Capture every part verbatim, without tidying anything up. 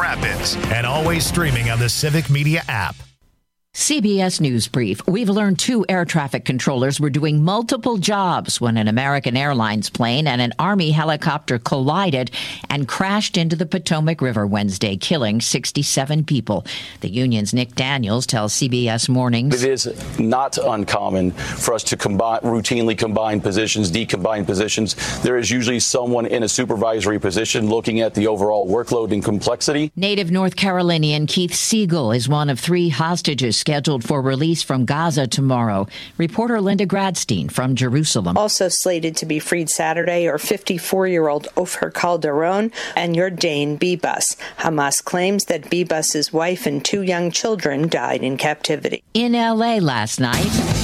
Rapids, and always streaming on the Civic Media app. C B S News Brief. We've learned two air traffic controllers were doing multiple jobs when an American Airlines plane and an Army helicopter collided and crashed into the Potomac River Wednesday, killing sixty-seven people. The union's Nick Daniels tells C B S Mornings. It is not uncommon for us to combine, routinely combine positions, decombine positions. There is usually someone in a supervisory position looking at the overall workload and complexity. Native North Carolinian Keith Siegel is one of three hostages scheduled for release from Gaza tomorrow. Reporter Linda Gradstein from Jerusalem. Also slated to be freed Saturday are fifty-four-year-old Ofer Calderon and Yordain Bibas. Hamas claims that Bibas' wife and two young children died in captivity. In L A last night,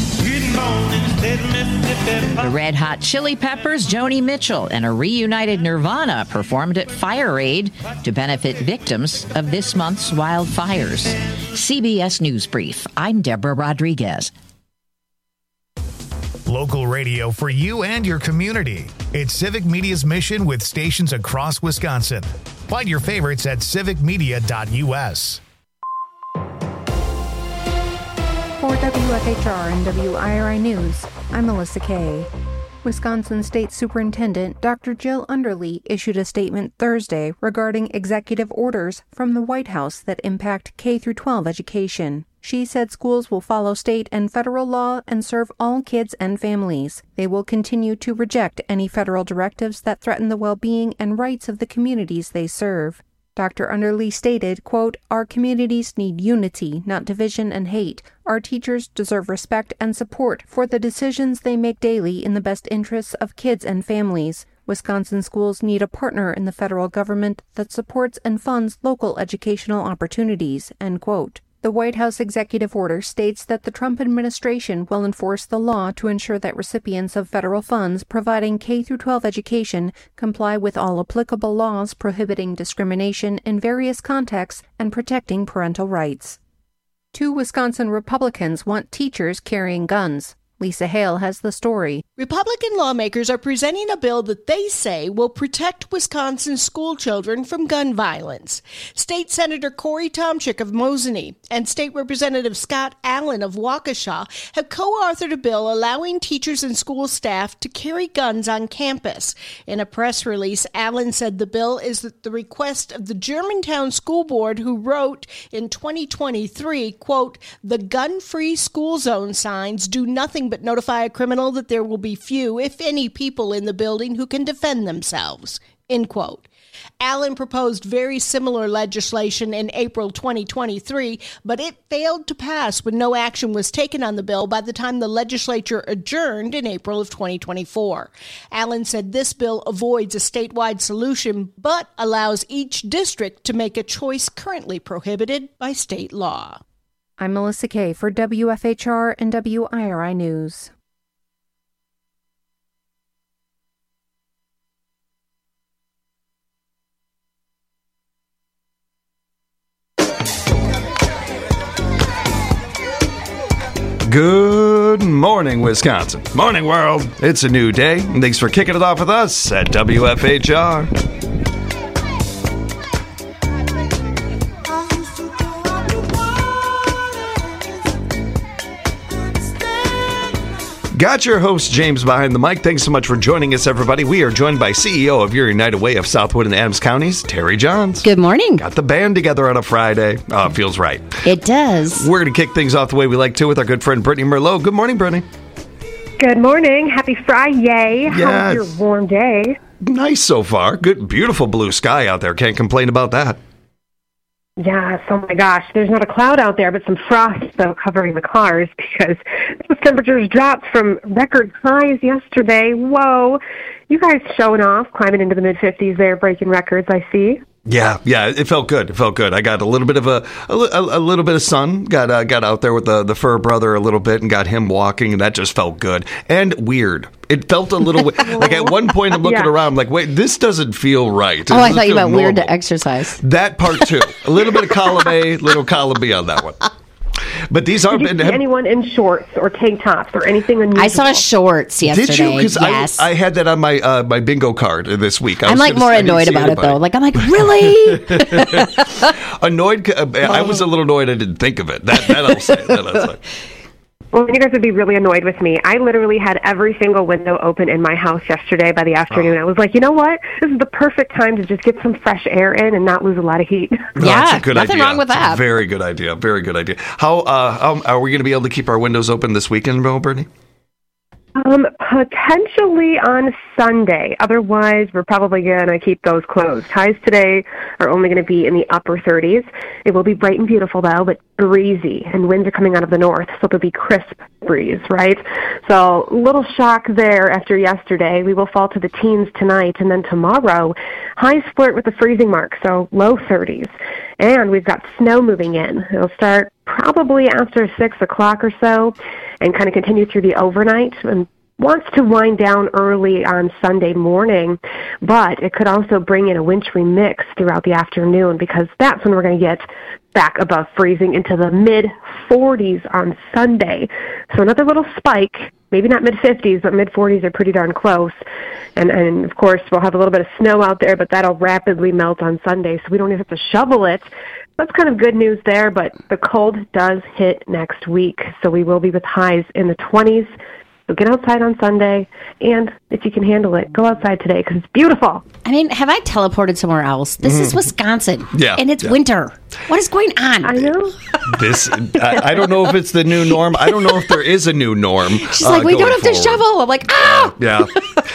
the Red Hot Chili Peppers, Joni Mitchell, and a reunited Nirvana performed at Fire Aid to benefit victims of this month's wildfires. C B S News Brief. I'm Deborah Rodriguez. Local radio for you and your community. It's Civic Media's mission with stations across Wisconsin. Find your favorites at civic media dot u s. For W F H R and W I R I News, I'm Melissa Kay. Wisconsin State Superintendent Doctor Jill Underly issued a statement Thursday regarding executive orders from the White House that impact K through twelve education. She said schools will follow state and federal law and serve all kids and families. They will continue to reject any federal directives that threaten the well-being and rights of the communities they serve. Doctor Underly stated, quote, "Our communities need unity, not division and hate. Our teachers deserve respect and support for the decisions they make daily in the best interests of kids and families. Wisconsin schools need a partner in the federal government that supports and funds local educational opportunities," end quote. The White House executive order states that the Trump administration will enforce the law to ensure that recipients of federal funds providing K through twelve education comply with all applicable laws prohibiting discrimination in various contexts and protecting parental rights. Two Wisconsin Republicans want teachers carrying guns. Lisa Hale has the story. Republican lawmakers are presenting a bill that they say will protect Wisconsin school children from gun violence. State Senator Corey Tomczyk of Mosinee and State Representative Scott Allen of Waukesha have co-authored a bill allowing teachers and school staff to carry guns on campus. In a press release, Allen said the bill is at the request of the Germantown School Board, who wrote in twenty twenty-three, quote, "The gun-free school zone signs do nothing but notify a criminal that there will be few, if any, people in the building who can defend themselves," end quote. Allen proposed very similar legislation in April twenty twenty-three, but it failed to pass when no action was taken on the bill by the time the legislature adjourned in April of twenty twenty-four. Allen said this bill avoids a statewide solution, but allows each district to make a choice currently prohibited by state law. I'm Melissa Kay for W F H R and W I R I News. Good morning, Wisconsin. Morning, world. It's a new day, and thanks for kicking it off with us at W F H R. Got your host, James, behind the mic. Thanks so much for joining us, everybody. We are joined by C E O of your United Way of Southwood and Adams Counties, Terry Johns. Good morning. Got the band together on a Friday. Oh, it feels right. It does. We're going to kick things off the way we like to with our good friend, Brittany Merlot. Good morning, Brittany. Good morning. Happy Friday. Yes. How's your warm day? Nice so far. Good, beautiful blue sky out there. Can't complain about that. Yes, oh my gosh. There's not a cloud out there, but some frost, though, covering the cars because those temperatures dropped from record highs yesterday. Whoa. You guys showing off, climbing into the mid-fifties there, breaking records, I see. Yeah, yeah, it felt good. It felt good. I got a little bit of a a, a little bit of sun. Got uh, got out there with the, the fur brother a little bit and got him walking, and that just felt good and weird. It felt a little like at one point I'm looking yeah. around, I'm like, wait, this doesn't feel right. It oh, I thought you meant normal. Weird to exercise. That part too. A little bit of column A, little column B on that one. But these are... Did you see have, anyone in shorts or tank tops or anything unusual? I saw shorts yesterday. Did you? Because yes. I, I had that on my uh, my bingo card this week. I I'm was like gonna, more annoyed about it, though. Like, I'm like, really? Annoyed? Uh, I was a little annoyed I didn't think of it. That, that I'll say. That I'll say. Well, you guys would be really annoyed with me. I literally had every single window open in my house yesterday by the afternoon. Oh. I was like, you know what? This is the perfect time to just get some fresh air in and not lose a lot of heat. No, yeah, that's a good nothing idea. wrong with that. Very good idea. Very good idea. How, uh, how are we going to be able to keep our windows open this weekend, Brittany? Um, potentially on Sunday. Otherwise, we're probably going to keep those closed. Highs today are only going to be in the upper thirties. It will be bright and beautiful, though, but breezy, and winds are coming out of the north, so there'll be crisp breeze, right? So, little shock there after yesterday. We will fall to the teens tonight, and then tomorrow, highs flirt with the freezing mark, so low thirties. And we've got snow moving in. It'll start probably after six o'clock or so and kind of continue through the overnight and wants to wind down early on Sunday morning, but it could also bring in a wintry mix throughout the afternoon because that's when we're going to get back above freezing into the mid forties on Sunday. So another little spike, maybe not mid fifties, but mid forties are pretty darn close. And, and of course, we'll have a little bit of snow out there, but that'll rapidly melt on Sunday, so we don't even have to shovel it. That's kind of good news there, but the cold does hit next week, so we will be with highs in the twenties. So get outside on Sunday, and if you can handle it, go outside today because it's beautiful. I mean, have I teleported somewhere else? This mm. is Wisconsin, yeah, and it's yeah. winter. What is going on? I know. This, I, I don't know if it's the new norm. I don't know if there is a new norm. She's uh, like, we don't have forward. to shovel. I'm like, ah! Yeah.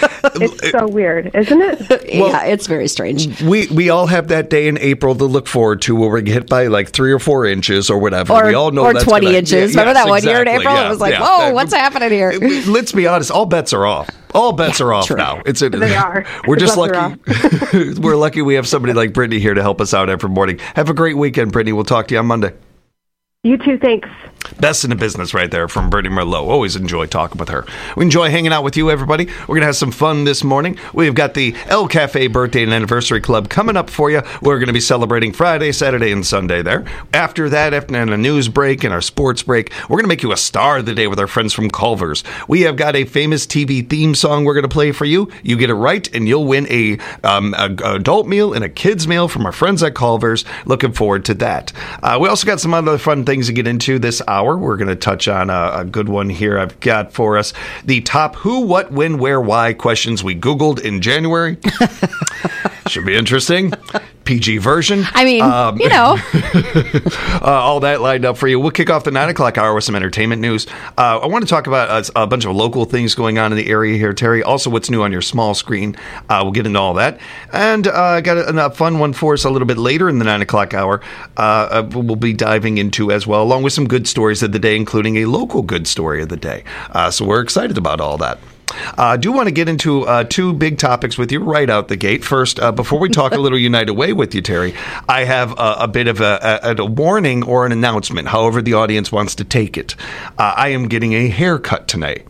It's so weird, isn't it? Well, yeah, it's very strange. We we all have that day in April to look forward to where we get hit by like three or four inches or whatever. Or, we all know or that's twenty gonna, inches. Yeah, Remember yes, that one exactly. year in April? Yeah, it was like, yeah, whoa, that, what's happening here? Let's be honest. All bets are off. All bets yeah, are off true. now. It's a, they are. We're the just lucky. We're lucky we have somebody like Brittany here to help us out every morning. Have a great weekend, Brittany. We'll talk to you on Monday. You too, thanks. Best in the business right there from Brittany Merlot. Always enjoy talking with her. We enjoy hanging out with you, everybody. We're going to have some fun this morning. We've got the El Cafe Birthday and Anniversary Club coming up for you. We're going to be celebrating Friday, Saturday, and Sunday there. After that, after a news break and our sports break, we're going to make you a star of the day with our friends from Culver's. We have got a famous T V theme song we're going to play for you. You get it right, and you'll win a, um, a, a adult meal and a kid's meal from our friends at Culver's. Looking forward to that. Uh, we also got some other fun things to get into this hour. We're going to touch on a, a good one here I've got for us. The top who, what, when, where, why questions we Googled in January. Should be interesting. P G version. I mean, um, you know. uh, all that lined up for you. We'll kick off the nine o'clock hour with some entertainment news. Uh, I want to talk about a, a bunch of local things going on in the area here, Terry. Also, what's new on your small screen. Uh, we'll get into all that. And I uh, got a, a fun one for us a little bit later in the nine o'clock hour. Uh, we'll be diving into as well, along with some good stories of the day, including a local good story of the day. Uh, so we're excited about all that. I uh, do want to get into uh, two big topics with you right out the gate. First, uh, before we talk a little United Way with you, Terry, I have a, a bit of a, a, a warning or an announcement, however the audience wants to take it. Uh, I am getting a haircut tonight.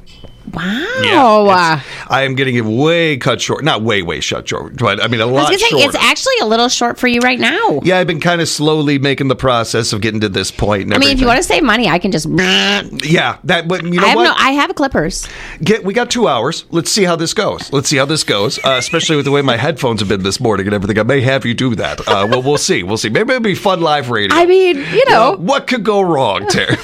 Wow. Yeah, I am getting it way cut short. Not way, way shut short, but I mean a lot I was gonna say, shorter. it's actually a little short for you right now. Yeah, I've been kind of slowly making the process of getting to this point. And I mean, if you want to save money, I can just... Yeah, that. But you know I have what? No, I have clippers. Get, we got two hours. Let's see how this goes. Let's see how this goes, uh, especially with the way my headphones have been this morning and everything. I may have you do that. Uh, well, we'll see. We'll see. Maybe it'll be fun live radio. I mean, you know. Uh, what could go wrong, Terry?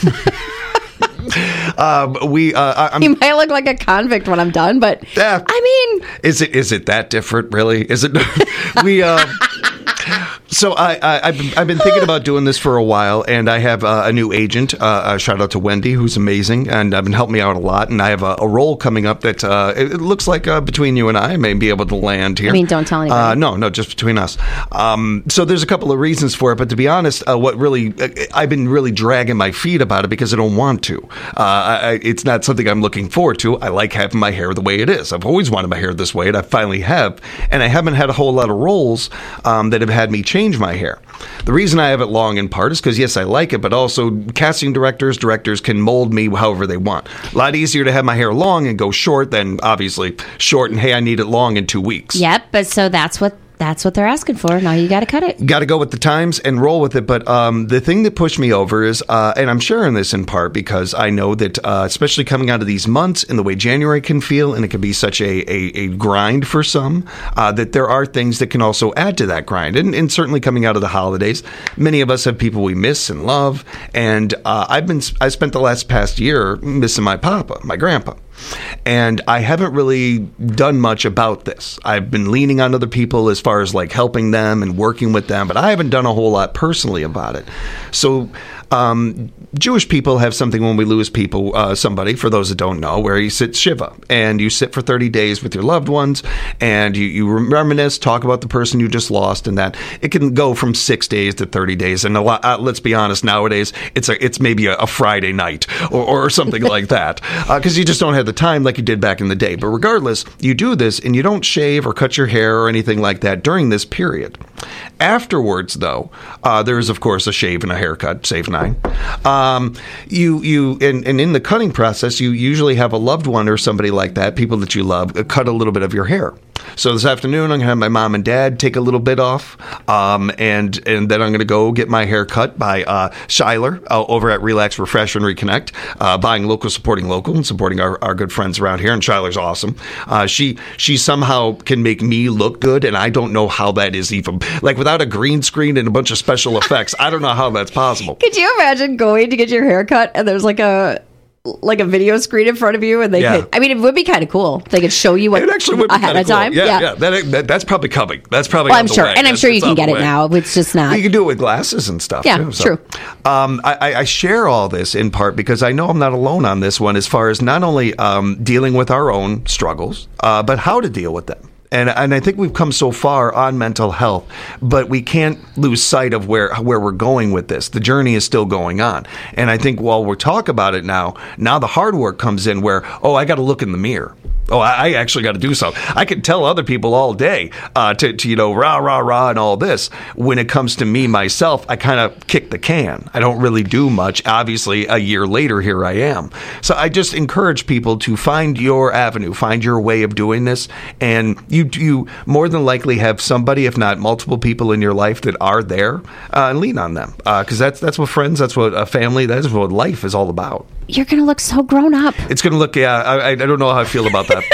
Um, we, uh, I'm, you might look like a convict when I'm done, but uh, I mean, is it is it that different? Really? Is it? we. Uh, So I, I, I've, been, I've been thinking about doing this for a while, and I have uh, a new agent. Uh, uh, shout out to Wendy, who's amazing, and I've been helping me out a lot. And I have a, a role coming up that uh, it, it looks like uh, between you and I, I may be able to land here. I mean, don't tell anybody. Uh, no, no, just between us. Um, so there's a couple of reasons for it, but to be honest, uh, what really uh, I've been really dragging my feet about it because I don't want to. Uh, I, it's not something I'm looking forward to. I like having my hair the way it is. I've always wanted my hair this way, and I finally have. And I haven't had a whole lot of roles um, that have had me change my hair. The reason I have it long in part is because, yes, I like it, but also casting directors, directors can mold me however they want. A lot easier to have my hair long and go short than, obviously, short and, hey, I need it long in two weeks. Yep, but so that's what That's what they're asking for. Now you got to cut it. Got to go with the times and roll with it. But um, the thing that pushed me over is, uh, and I'm sharing this in part because I know that, uh, especially coming out of these months and the way January can feel, and it can be such a, a, a grind for some, uh, that there are things that can also add to that grind. And, and certainly coming out of the holidays, many of us have people we miss and love. And uh, I've been I spent the last past year missing my papa, my grandpa. And I haven't really done much about this. I've been leaning on other people as far as like helping them and working with them, but I haven't done a whole lot personally about it. So um, Jewish people have something when we lose people, uh, somebody, for those that don't know, where you sit Shiva and you sit for thirty days with your loved ones and you, you reminisce, talk about the person you just lost, and that it can go from six days to thirty days. And a lot, uh, let's be honest, nowadays it's a, it's maybe a, a Friday night or, or something like that because uh, you just don't have the time like you did back in the day. But regardless, you do this and you don't shave or cut your hair or anything like that during this period. Afterwards, though, uh, there is, of course, a shave and a haircut, save nine. Um, you, you, and, and in the cutting process, you usually have a loved one or somebody like that, people that you love, cut a little bit of your hair. So this afternoon, I'm going to have my mom and dad take a little bit off, um, and and then I'm going to go get my hair cut by uh, Shyler uh, over at Relax, Refresh, and Reconnect, uh, buying local, supporting local, and supporting our, our good friends around here. And Shyler's awesome. Uh, she she somehow can make me look good, and I don't know how that is even. Like, without a green screen and a bunch of special effects, I don't know how that's possible. Could you imagine going to get your hair cut, and there's like a... like a video screen in front of you, and they yeah. could, I mean, it would be kind of cool. They could show you what it actually would be ahead of cool. time. Yeah, yeah. yeah. That, that, that's probably coming. That's probably well, on I'm the sure. way. And I'm that's, sure you can get it way. now. It's just not. You can do it with glasses and stuff, yeah, too. So, true. Um, I, I share all this in part because I know I'm not alone on this one as far as not only um, dealing with our own struggles, uh, but how to deal with them. And and I think we've come so far on mental health, but we can't lose sight of where where we're going with this. The journey is still going on. And I think while we're talking about it now, now the hard work comes in where, oh, I got to look in the mirror. Oh, I actually got to do something. I can tell other people all day uh, to, to, you know, rah, rah, rah, and all this. When it comes to me, myself, I kind of kick the can. I don't really do much. Obviously, a year later, here I am. So I just encourage people to find your avenue, find your way of doing this. And you you more than likely have somebody, if not multiple people in your life that are there, uh, and lean on them. Because uh, that's, that's what friends, that's what a family, that's what life is all about. You're going to look so grown up. It's going to look, yeah, I, I don't know how I feel about that.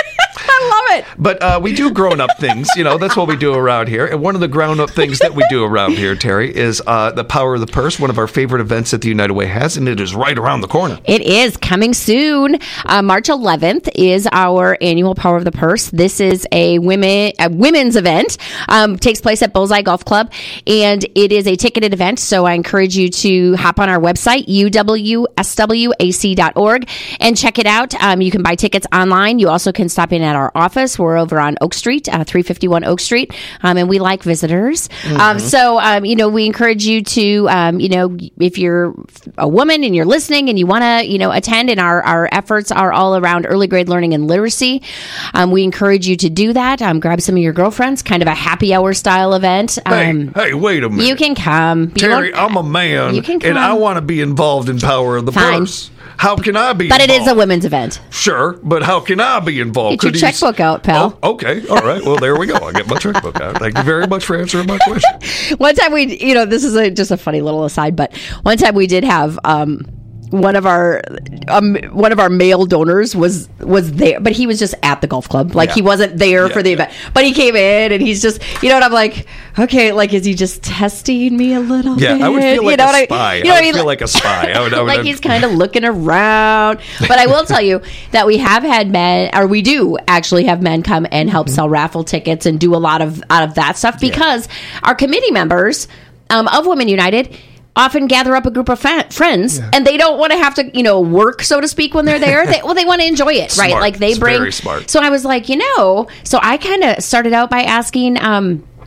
I love it. But uh, we do grown up things, you know, that's what we do around here. And one of the grown up things that we do around here, Terry, is uh, the Power of the Purse, one of our favorite events that the United Way has, and it is right around the corner. It is coming soon. Uh, March eleventh is our annual Power of the Purse. This is a women a women's event. Um, takes place at Bullseye Golf Club, and it is a ticketed event. So I encourage you to hop on our website, U W S W A C dot org, and check it out. Um, you can buy tickets online. You also can stop in at our office. We're over on Oak Street, uh, three fifty-one Oak Street, um, and we like visitors. Mm-hmm. Um, so, um, you know, we encourage you to, um, you know, if you're a woman and you're listening and you want to, you know, attend, and our, our efforts are all around early grade learning and literacy, um, we encourage you to do that. Um, grab some of your girlfriends, kind of a happy hour style event. Um, hey, hey, wait a minute. You can come. Terry, I'm a man, you can come. and I want to be involved in Power of the Fine. Purse. How can I be But involved? it is a women's event. Sure, but how can I be involved? Get your Could checkbook you... out, pal. Oh, okay, all right. Well, there we go. I get my checkbook out. Thank you very much for answering my question. One time we, you know, this is a, just a funny little aside, but one time we did have um, one of our um, one of our male donors was was there, but he was just at the golf club. Like, yeah. he wasn't there yeah, for the yeah. event, but he came in and he's just, you know what, I'm like, okay, like, is he just testing me a little yeah, bit? I would feel like you know a spy. I, you know I would I mean? feel like a spy. I would, I would, like, he's kind of looking around. But I will tell you that we have had men, or we do actually have men come and help mm-hmm. sell raffle tickets and do a lot of out of that stuff, because yeah. our committee members um, of Women United often gather up a group of fa- friends yeah. and they don't want to have to, you know, work, so to speak, when they're there. They, well, they want to enjoy it, smart. right? Like, they it's bring. Very smart. So I was like, you know, so I kind of started out by asking, um,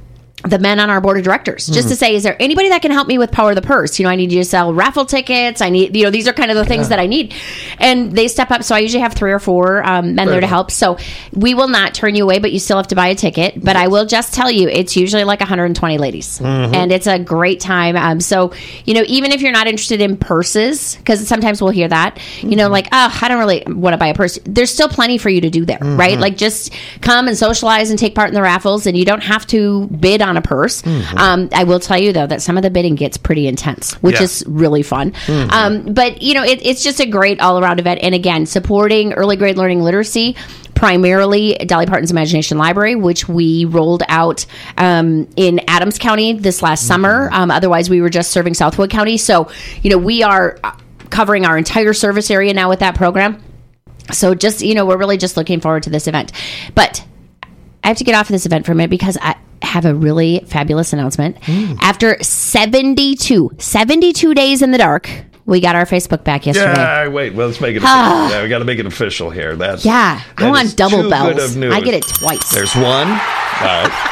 the men on our board of directors, just mm. to say, is there anybody that can help me with Power of the Purse? You know, I need you to sell raffle tickets. I need, you know, these are kind of the things yeah. that I need. And they step up. So I usually have three or four um, men Very there to help. So we will not turn you away, but you still have to buy a ticket. But yes. I will just tell you, it's usually like one hundred twenty ladies. Mm-hmm. And it's a great time. Um, so, you know, even if you're not interested in purses, because sometimes we'll hear that, mm-hmm. you know, like, oh, I don't really want to buy a purse. There's still plenty for you to do there, mm-hmm. right? Like, just come and socialize and take part in the raffles, and you don't have to bid on a purse. Mm-hmm. Um, I will tell you, though, that some of the bidding gets pretty intense, which yeah. is really fun. Mm-hmm. Um, but, you know, it, it's just a great all-around event. And again, supporting early grade learning literacy, primarily Dolly Parton's Imagination Library, which we rolled out um, in Adams County this last mm-hmm. summer. Um, otherwise, we were just serving Southwood County. So, you know, we are covering our entire service area now with that program. So just, you know, we're really just looking forward to this event. But I have to get off of this event for a minute because I have a really fabulous announcement. Mm. After seventy-two, seventy-two days in the dark, we got our Facebook back yesterday. Yeah, wait, well, let's make it official. Yeah, we got to make it official here. That's Yeah, that I want double bells. I get it twice. There's one. All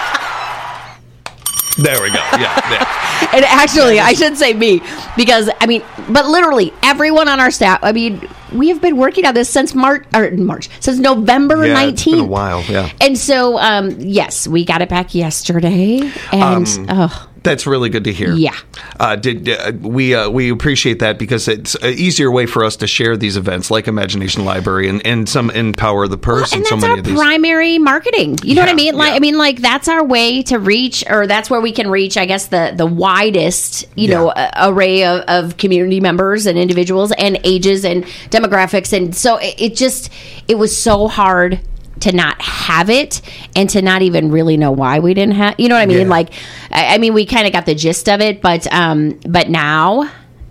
right. There we go. Yeah, yeah. And actually, I should say me, because, I mean, but literally everyone on our staff, I mean, we have been working on this since March, or March, since November yeah, nineteenth. It's been a while, yeah. And so, um, yes, we got it back yesterday. And, um, oh. That's really good to hear. Yeah. Uh, did uh, we uh, we appreciate that because it's an easier way for us to share these events like Imagination Library and, and some Empower the Purse well, and, and so many our of these. Primary marketing. You know yeah, what I mean? Like yeah. I mean, like that's our way to reach, or that's where we can reach, I guess, the the widest, you yeah. know, uh, array of, of community members and individuals and ages and demographics. And so it, it just it was so hard to not have it and to not even really know why we didn't have, you know what I mean? Yeah. Like, I, I mean, we kind of got the gist of it, but, um, but now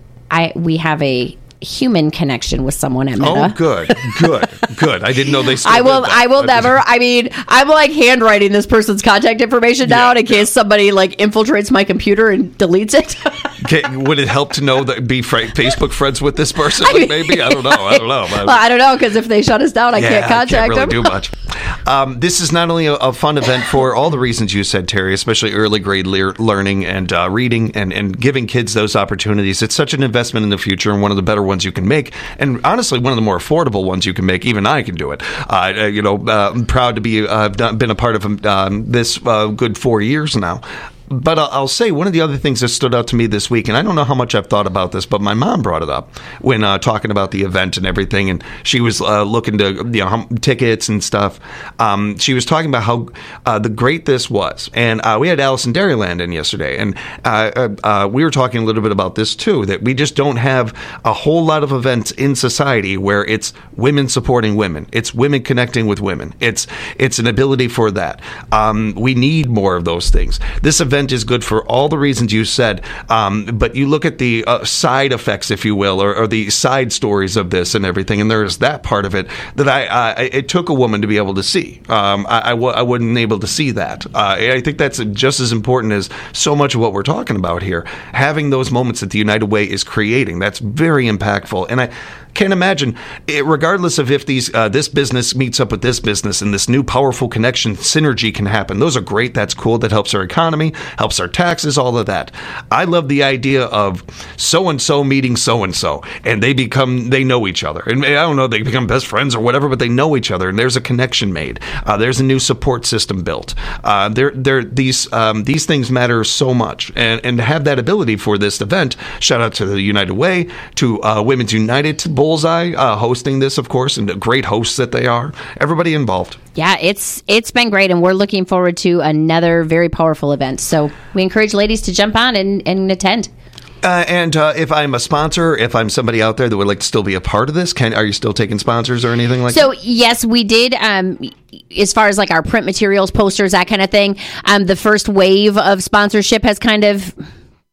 I, we have a human connection with someone at Meta. Oh, good, good, good. I didn't know they still I will, did that. I will never, I mean, I'm like handwriting this person's contact information down yeah, in case yeah. somebody like infiltrates my computer and deletes it. Okay, would it help to know that be fr- Facebook friends with this person? Like, maybe I don't know. I don't know. Well, I don't know because if they shut us down, I yeah, can't contact I can't really them. do much. Um, this is not only a, a fun event for all the reasons you said, Terry, especially early grade le- learning and uh, reading and, and giving kids those opportunities. It's such an investment in the future and one of the better ones you can make. And honestly, one of the more affordable ones you can make. Even I can do it. Uh, you know, uh, I'm proud to be. Uh, I've been a part of um, this uh, good four years now. But I'll say one of the other things that stood out to me this week, and I don't know how much I've thought about this, but my mom brought it up when uh, talking about the event and everything, and she was uh, looking to, you know, tickets and stuff. Um, she was talking about how uh, the great this was, and uh, we had Allison Dairyland in yesterday, and uh, uh, we were talking a little bit about this too, that we just don't have a whole lot of events in society where it's women supporting women, it's women connecting with women, it's it's an ability for that. Um, we need more of those things. This event is good for all the reasons you said, um, but you look at the uh, side effects, if you will, or, or the side stories of this and everything, and there's that part of it that I, I it took a woman to be able to see. Um, I, I, w- I wasn't able to see that. Uh, I think that's just as important as so much of what we're talking about here. Having those moments that the United Way is creating, that's very impactful, and I can't imagine, it, regardless of if these uh, this business meets up with this business and this new powerful connection, synergy can happen. Those are great. That's cool. That helps our economy, helps our taxes, all of that. I love the idea of so-and-so meeting so-and-so, and they become, they know each other. And I don't know, they become best friends or whatever, but they know each other, and there's a connection made. Uh, there's a new support system built. Uh, they're, they're, these um, these things matter so much. And, and to have that ability for this event, shout out to the United Way, to uh, Women's United, to Bullseye uh, hosting this, of course, and the great hosts that they are. Everybody involved. Yeah, it's it's been great, and we're looking forward to another very powerful event. So we encourage ladies to jump on and, and attend. Uh, and uh, if I'm a sponsor, if I'm somebody out there that would like to still be a part of this, can are you still taking sponsors or anything like so, that? So, yes, we did. Um, as far as like our print materials, posters, that kind of thing, um, the first wave of sponsorship has kind of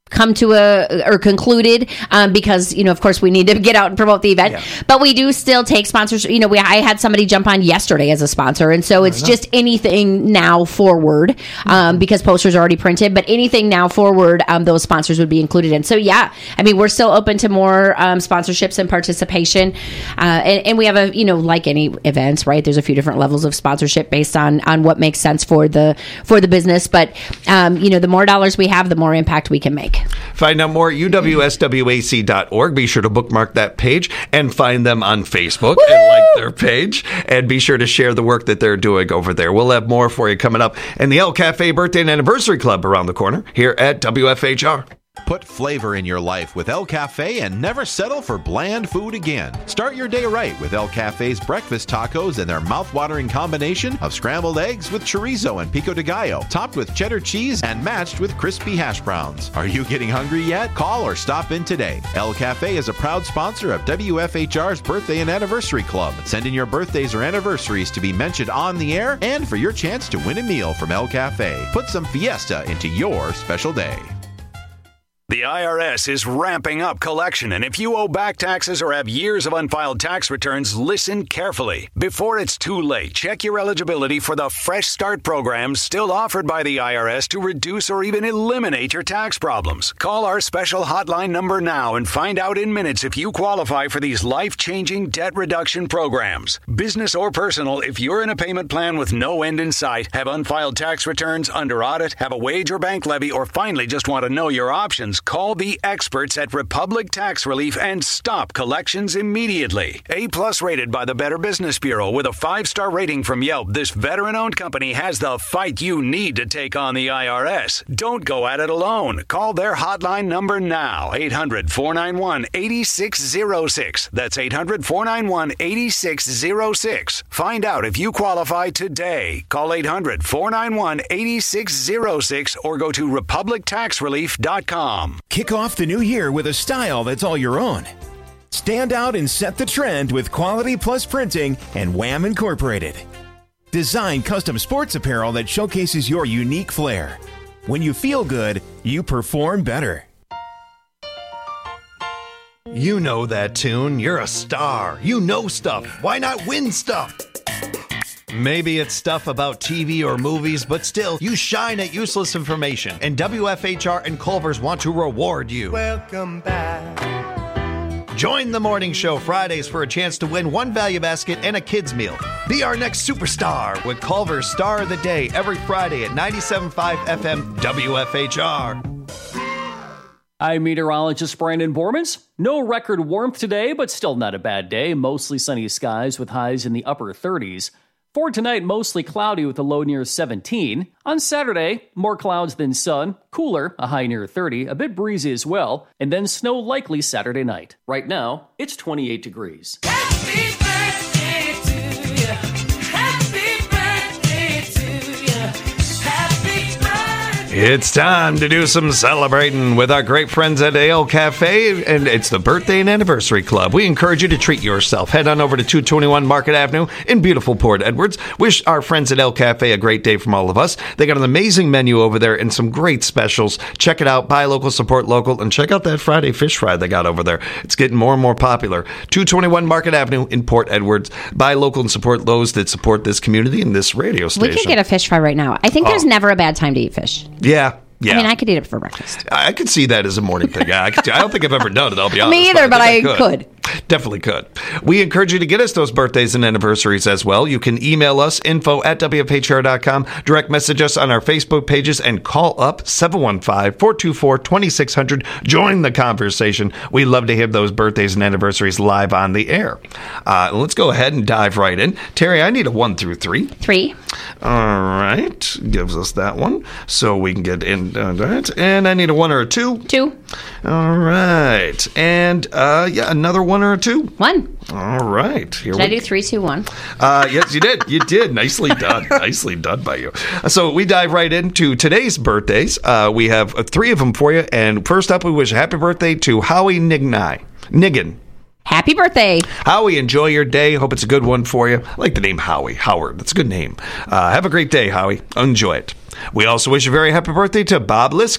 come to a or concluded um, because you know of course we need to get out and promote the event, yeah. but we do still take sponsors. You know, we I had somebody jump on yesterday as a sponsor, and so it's just anything now forward um, because posters are already printed. But anything now forward, um, those sponsors would be included in. So yeah, I mean we're still open to more um, sponsorships and participation, uh, and, and we have a you know like any events, right? There's a few different levels of sponsorship based on on what makes sense for the for the business. But um, you know, the more dollars we have, the more impact we can make. Find out more at U W S W A C dot org. Be sure to bookmark that page and find them on Facebook Woo! and like their page. And be sure to share the work that they're doing over there. We'll have more for you coming up. And the El Cafe Birthday and Anniversary Club around the corner here at W F H R. Put flavor in your life with El Cafe and never settle for bland food again. Start your day right with El Cafe's breakfast tacos and their mouth-watering combination of scrambled eggs with chorizo and pico de gallo, topped with cheddar cheese and matched with crispy hash browns. Are you getting hungry yet? Call or stop in today. El Cafe is a proud sponsor of W F H R's Birthday and Anniversary Club. Send in your birthdays or anniversaries to be mentioned on the air and for your chance to win a meal from El Cafe. Put some fiesta into your special day. The I R S is ramping up collection, and if you owe back taxes or have years of unfiled tax returns, listen carefully. Before it's too late, check your eligibility for the Fresh Start program still offered by the I R S to reduce or even eliminate your tax problems. Call our special hotline number now and find out in minutes if you qualify for these life-changing debt reduction programs. Business or personal, if you're in a payment plan with no end in sight, have unfiled tax returns, under audit, have a wage or bank levy, or finally just want to know your options, call the experts at Republic Tax Relief and stop collections immediately. A-plus rated by the Better Business Bureau with a five-star rating from Yelp, this veteran-owned company has the fight you need to take on the I R S. Don't go at it alone. Call their hotline number now, eight hundred, four nine one, eight six zero six. That's eight hundred, four nine one, eight six zero six. Find out if you qualify today. Call eight hundred, four nine one, eight six zero six or go to republic tax relief dot com. Kick off the new year with a style that's all your own. Stand out and set the trend with Quality Plus Printing and Wham Incorporated. Design custom sports apparel that showcases your unique flair. When you feel good, you perform better. You know that tune. You're a star. You know stuff. Why not win stuff? Maybe it's stuff about T V or movies, but still, you shine at useless information, and W F H R and Culver's want to reward you. Welcome back. Join the morning show Fridays for a chance to win one value basket and a kids meal. Be our next superstar with Culver's Star of the Day every Friday at ninety-seven point five F M W F H R. I'm meteorologist Brandon Bormans. No record warmth today, but still not a bad day. Mostly sunny skies with highs in the upper thirties. For tonight, mostly cloudy with a low near seventeen. On Saturday, more clouds than sun, cooler, a high near thirty, a bit breezy as well, and then snow likely Saturday night. Right now, it's twenty-eight degrees. Happy birthday to you. Happy birthday to you. Happy birthday. It's time to do some celebrating with our great friends at El Cafe, and it's the Birthday and Anniversary Club. We encourage you to treat yourself. Head on over to two twenty-one Market Avenue in beautiful Port Edwards. Wish our friends at El Cafe a great day from all of us. They got an amazing menu over there and some great specials. Check it out. Buy local, support local, and check out that Friday fish fry they got over there. It's getting more and more popular. two twenty-one Market Avenue in Port Edwards. Buy local and support those that support this community and this radio station. We could get a fish fry right now. I think there's Oh. never a bad time to eat fish. Yeah. Yeah. I mean, I could eat it for breakfast. I could see that as a morning thing. Yeah, I, could, I don't think I've ever done it, I'll be honest. Me either, but I, think I could. Definitely could. We encourage you to get us those birthdays and anniversaries as well. You can email us, info at W F H R dot com, direct message us on our Facebook pages, and call up seven one five, four two four, two six zero zero. Join the conversation. We love to hear those birthdays and anniversaries live on the air. Uh, let's go ahead and dive right in. Terry, I need a one through three. Three. All right. Gives us that one so we can get in uh, that. And I need a one or a two. Two. All right. And uh, yeah, another one or a two. One. All right. Here Did we I do three, two, one? Uh, yes, you did. You did. Nicely done. Nicely done by you. So we dive right into today's birthdays. Uh, we have uh, three of them for you. And first up, we wish a happy birthday to Howie Nignai. Niggin. Happy birthday. Howie, enjoy your day. Hope it's a good one for you. I like the name Howie. Howard. That's a good name. Uh, have a great day, Howie. Enjoy it. We also wish a very happy birthday to Bob Liska.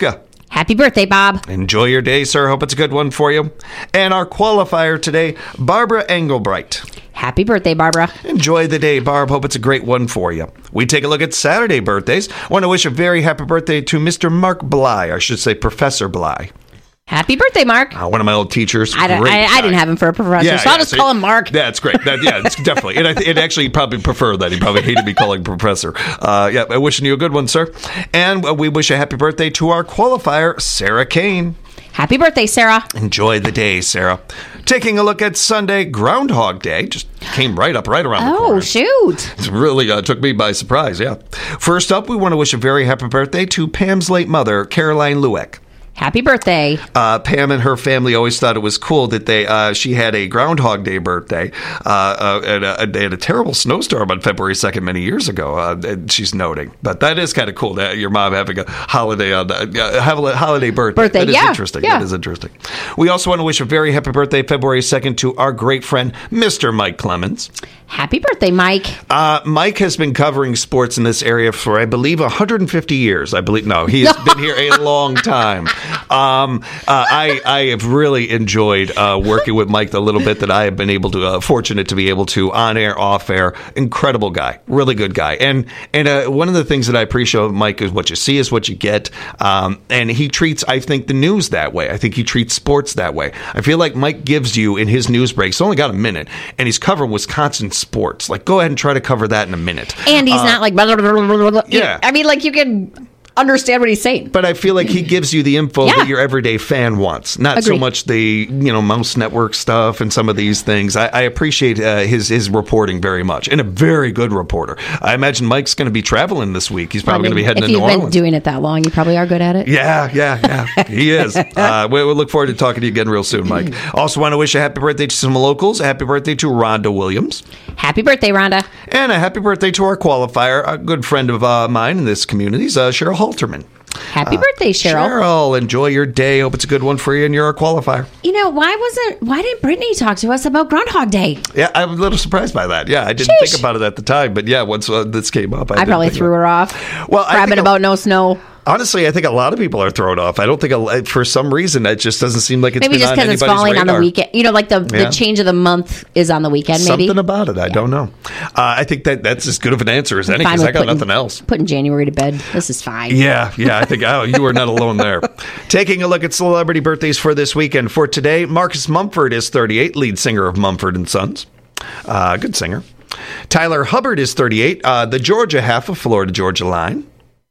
Happy birthday, Bob. Enjoy your day, sir. Hope it's a good one for you. And our qualifier today, Barbara Engelbright. Happy birthday, Barbara. Enjoy the day, Barb. Hope it's a great one for you. We take a look at Saturday birthdays. Want to wish a very happy birthday to Mister Mark Bly. I should say Professor Bly. Happy birthday, Mark. Uh, one of my old teachers. I, don't, Great I, I didn't guy. have him for a professor, Yeah, so I'll yeah, just so call him Mark. That's great. That, yeah, it's definitely. And I th- it actually he probably preferred that. He probably hated me calling professor. Uh, yeah, I'm wishing you a good one, sir. And uh, we wish a happy birthday to our qualifier, Sarah Kane. Happy birthday, Sarah. Enjoy the day, Sarah. Taking a look at Sunday, Groundhog Day. Just came right up, right around the corner. Oh, shoot. It really uh, took me by surprise, yeah. First up, we want to wish a very happy birthday to Pam's late mother, Caroline Lueck. Happy birthday. Uh, Pam and her family always thought it was cool that they uh, she had a Groundhog Day birthday. Uh, uh, and, uh, they had a terrible snowstorm on February second many years ago, uh, and she's noting. But that is kind of cool that your mom having a holiday on uh, have a holiday birthday. Birthday, that is yeah, interesting. yeah. That is interesting. We also want to wish a very happy birthday, February second, to our great friend, Mister Mike Clemens. Happy birthday, Mike. Uh, Mike has been covering sports in this area for, I believe, one hundred fifty years. I believe, no, he has been here a long time. Um, uh, I, I have really enjoyed uh, working with Mike the little bit that I have been able to, uh, fortunate to be able to, on air, off air. Incredible guy, really good guy. And and uh, one of the things that I appreciate of Mike is what you see is what you get. Um, and he treats, I think, the news that way. I think he treats sports that way. I feel like Mike gives you in his news breaks, he's only got a minute, and he's covering Wisconsin sports. Like, go ahead and try to cover that in a minute. And he's Uh, not like, blah, blah, blah, blah, blah. Yeah. I mean, like, you can understand what he's saying. But I feel like he gives you the info Yeah. that your everyday fan wants, not so Agreed. much the you know Mouse Network stuff and some of these things. I, I appreciate uh, his his reporting very much, and a very good reporter. I imagine Mike's going to be traveling this week. He's probably I mean, going to be heading if to New you've been Orleans. doing it that long, you probably are good at it. Yeah, yeah, yeah. He is. Uh, we, we look forward to talking to you again real soon, Mike. Also want to wish a happy birthday to some locals. A happy birthday to Rhonda Williams. Happy birthday, Rhonda. And a happy birthday to our qualifier, a good friend of uh, mine in this community, is uh, Cheryl Halterman. Happy Uh, birthday, Cheryl. Cheryl, enjoy your day. Hope it's a good one for you, and you're a qualifier. You know, why wasn't, why didn't Brittany talk to us about Groundhog Day? Yeah, I'm a little surprised by that. Yeah, I didn't Sheesh. think about it at the time, but yeah, once uh, this came up, I, I, didn't probably think threw about her off. Well, I Crabbing think a- about no snow. Honestly, I think a lot of people are thrown off. I don't think, a, for some reason, it just doesn't seem like it's Maybe been just on because it's anybody's falling on the radar. weekend. You know, like the, Yeah. the change of the month is on the weekend, maybe. Something about it. I don't know. Uh, I think that that's as good of an answer as any, Fine because with I got putting- nothing else. Putting January to bed. This is fine. Yeah, yeah, I think oh, you are not alone there. Taking a look at celebrity birthdays for this weekend. For today, Marcus Mumford is thirty-eight, lead singer of Mumford and Sons. Uh, good singer. Tyler Hubbard is thirty-eight, uh, the Georgia half of Florida Georgia Line.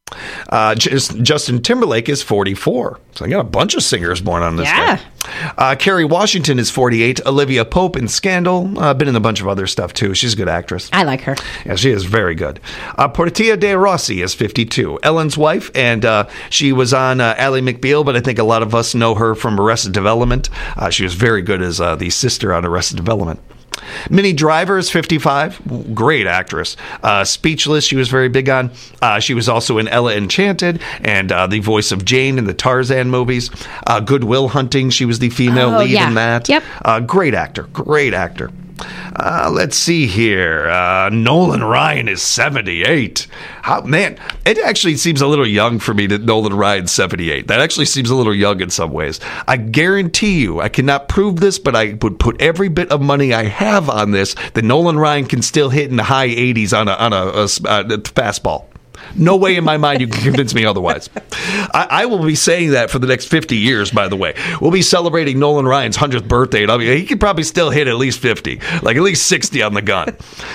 Uh, J- Justin Timberlake is forty-four. So I got a bunch of singers born on this Yeah. day. Uh, Kerry Washington is forty-eight. Olivia Pope in Scandal. Uh, been in a bunch of other stuff, too. She's a good actress. I like her. Yeah, she is very good. Uh, Portia de Rossi is fifty-two. Ellen's wife, and uh, she was on uh, Ally McBeal, but I think a lot of us know her from Arrested Development. Uh, she was very good as uh, the sister on Arrested Development. Minnie Driver is fifty-five. Great actress. Uh, Speechless, she was very big on. Uh, she was also in Ella Enchanted and uh, the voice of Jane in the Tarzan movies. Uh, Good Will Hunting, she was the female Oh, lead yeah. in that. Yep. Uh, great actor. Great actor. Uh, let's see here. Uh, Nolan Ryan is seventy-eight. How, man, it actually seems a little young for me that Nolan Ryan's seventy-eight. That actually seems a little young in some ways. I guarantee you, I cannot prove this, but I would put every bit of money I have on this that Nolan Ryan can still hit in the high eighties on a, on a, a, a fastball. No way in my mind you can convince me otherwise. I, I will be saying that for the next fifty years, by the way. We'll be celebrating Nolan Ryan's hundredth birthday, and I'll be, he could probably still hit at least fifty, like at least sixty on the gun.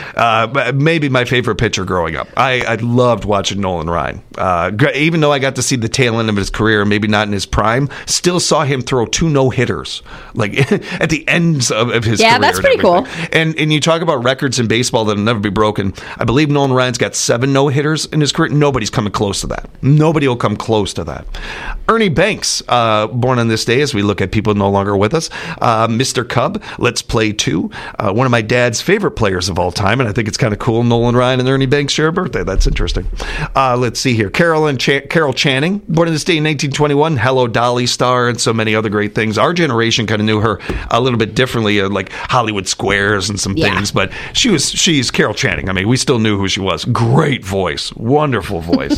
Uh, maybe my favorite pitcher growing up. I, I loved watching Nolan Ryan. Uh, even though I got to see the tail end of his career, maybe not in his prime, still saw him throw two no-hitters, like at the ends of, of his Yeah, career. that's and pretty cool. everything. And, and you talk about records in baseball that'll never be broken. I believe Nolan Ryan's got seven no-hitters in his career. Nobody's coming close to that. Nobody will come close to that. Ernie Banks, uh, born on this day as we look at people no longer with us. Uh, Mister Cub, Let's Play two. Uh, one of my dad's favorite players of all time, and I think it's kind of cool Nolan Ryan and Ernie Banks share a birthday. That's interesting. Uh, let's see here. Carolyn Ch- Carol Channing, born on this day in nineteen twenty-one. Hello, Dolly star, and so many other great things. Our generation kind of knew her a little bit differently, uh, like Hollywood Squares and some Yeah. things, but she was she's Carol Channing. I mean, we still knew who she was. Great voice. Wonderful. wonderful voice.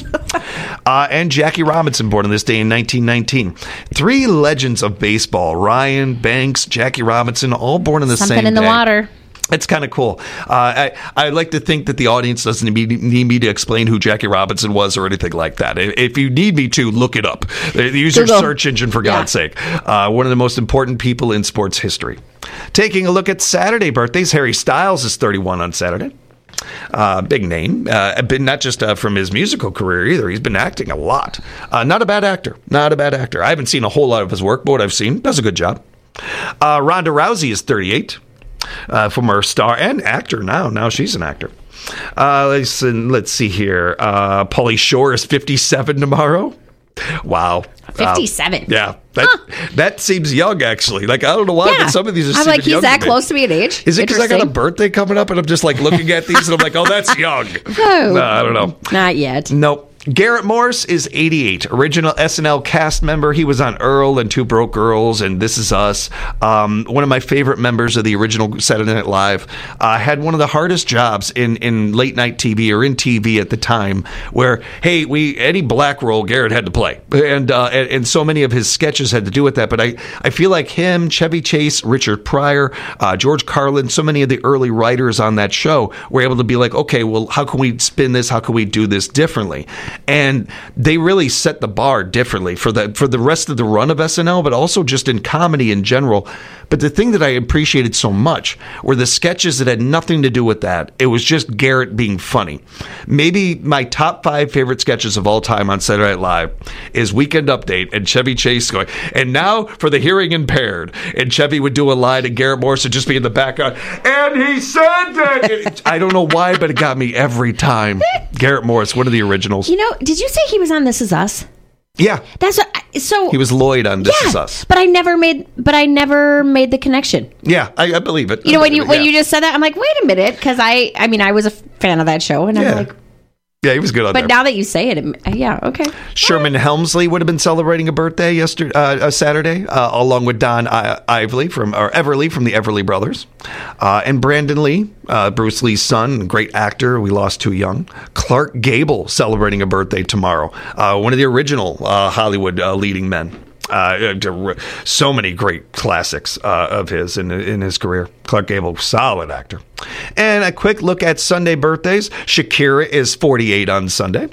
uh, and Jackie Robinson, born on this day in nineteen nineteen. Three legends of baseball, Ryan, Banks, Jackie Robinson, all born on the Something same in the day. water. It's kind of cool. Uh, I, I like to think that the audience doesn't need, need me to explain who Jackie Robinson was or anything like that. If, if you need me to, look it up. Use your Google. search engine, for God's Yeah. sake. Uh, one of the most important people in sports history. Taking a look at Saturday birthdays, Harry Styles is thirty-one on Saturday. Uh, big name, uh, but not just uh, from his musical career either. He's been acting a lot. Uh, not a bad actor. Not a bad actor. I haven't seen a whole lot of his work, but what I've seen does a good job. Uh, Ronda Rousey is thirty-eight. Uh, from her star and actor now. Now she's an actor. Uh, let's, let's see here. Uh, Pauly Shore is fifty-seven tomorrow. Wow. fifty-seven. Uh, yeah. That huh. that seems young, actually. Like, I don't know why, Yeah. but some of these are I'm like, he's young that to me. close to be an age. Is it because I got a Interesting. birthday coming up and I'm just like looking at these and I'm like, oh, that's young? No. No, I don't know. Not yet. Nope. Garrett Morris is eighty-eight, original S N L cast member. He was on Earl and Two Broke Girls and This Is Us. Um, one of my favorite members of the original Saturday Night Live. Uh, had one of the hardest jobs in, in late night T V or in T V at the time, where hey, we any black role Garrett had to play, and uh, and, and so many of his sketches had to do with that. But I I feel like him, Chevy Chase, Richard Pryor, uh, George Carlin, so many of the early writers on that show were able to be like, okay, well, how can we spin this? How can we do this differently? And they really set the bar differently for the for the rest of the run of S N L, but also just in comedy in general. But the thing that I appreciated so much were the sketches that had nothing to do with that. It was just Garrett being funny. Maybe my top five favorite sketches of all time on Saturday Night Live is Weekend Update and Chevy Chase going, and now for the hearing impaired. And Chevy would do a line and Garrett Morris would just be in the background, and he said that. And I don't know why, but it got me every time. Garrett Morris, one of the originals. You know, did you say he was on This Is Us? Yeah. That's what, so. He was Lloyd on This yeah, Is Us. But I never made. But I never made the connection. Yeah, I, I believe it. You know, I when you believe it, when yeah. you just said that, I'm like, wait a minute, because I I mean, I was a fan of that show, and Yeah. I'm like, Yeah, he was good on but there. now that you say it, it yeah, okay. Sherman Helmsley would have been celebrating a birthday yesterday, uh, uh, Saturday, uh, along with Don I- Iverly from or Everly from the Everly Brothers, uh, and Brandon Lee, uh, Bruce Lee's son, great actor. We lost too young. Clark Gable celebrating a birthday tomorrow. Uh, one of the original uh, Hollywood uh, leading men. Uh, so many great classics uh, of his in in his career. Clark Gable, solid actor. And a quick look at Sunday birthdays. Shakira is forty-eight on Sunday.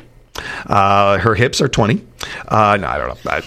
Uh, her hips are twenty. Uh, no, I don't know.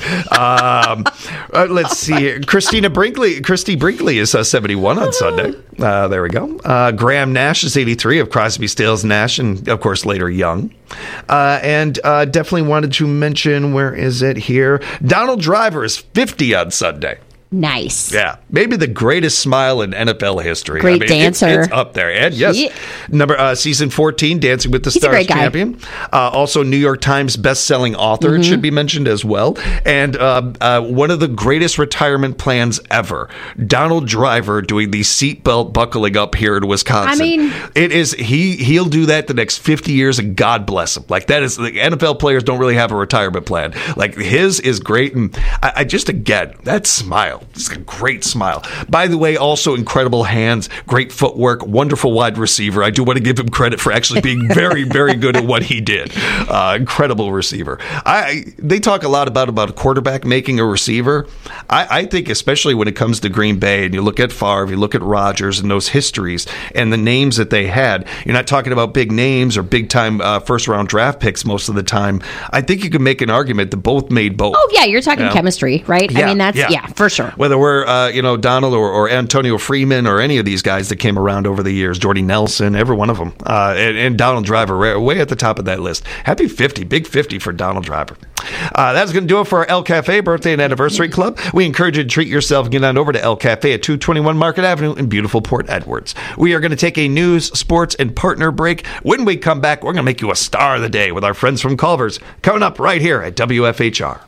Um, uh, let's see here. Christina Brinkley, Christy Brinkley is uh, seventy-one on Sunday. Uh, there we go. Uh, Graham Nash is eighty-three of Crosby, Stills, Nash, and of course later Young. Uh, and uh, definitely wanted to mention, where is it here? Donald Driver is fifty on Sunday. Nice. Yeah, maybe the greatest smile in N F L history. Great it's- dancer. It's, up there. And yes, Yeah. number uh, season fourteen, Dancing with the He's a Stars great guy. champion. Uh, also, New York Times best-selling author. Mm-hmm. It should be mentioned as well. And uh, uh, one of the greatest retirement plans ever. Donald Driver doing the seatbelt buckling up here in Wisconsin. I mean- it is he he'll do that the next fifty years, and God bless him. Like that is the N F L players don't really have a retirement plan. Like his is great, and I, I just again that smile, it's a great smile. By the way, also incredible hands, great footwork, wonderful wide receiver. I do want to give him credit for actually being very, very good at what he did. Uh, incredible receiver. I they talk a lot about about a quarterback making a receiver. I, I think especially when it comes to Green Bay, and you look at Favre, you look at Rodgers, and those histories and the names that they had. You're not talking about big names or big time uh, first round draft picks most of the time. I think you can make an argument that both made both. Oh yeah, you're talking You know? chemistry, right? I Yeah, mean, that's yeah. yeah, for sure. Whether we're, uh, you know, Donald or, or Antonio Freeman or any of these guys that came around over the years, Jordy Nelson, every one of them, uh, and, and Donald Driver, right, way at the top of that list. Happy fifty, big fifty for Donald Driver. Uh, that's going to do it for our El Cafe Birthday and Anniversary Club. We encourage you to treat yourself and get on over to El Cafe at two twenty-one Market Avenue in beautiful Port Edwards. We are going to take a news, sports, and partner break. When we come back, we're going to make you a star of the day with our friends from Culver's, coming up right here at W F H R.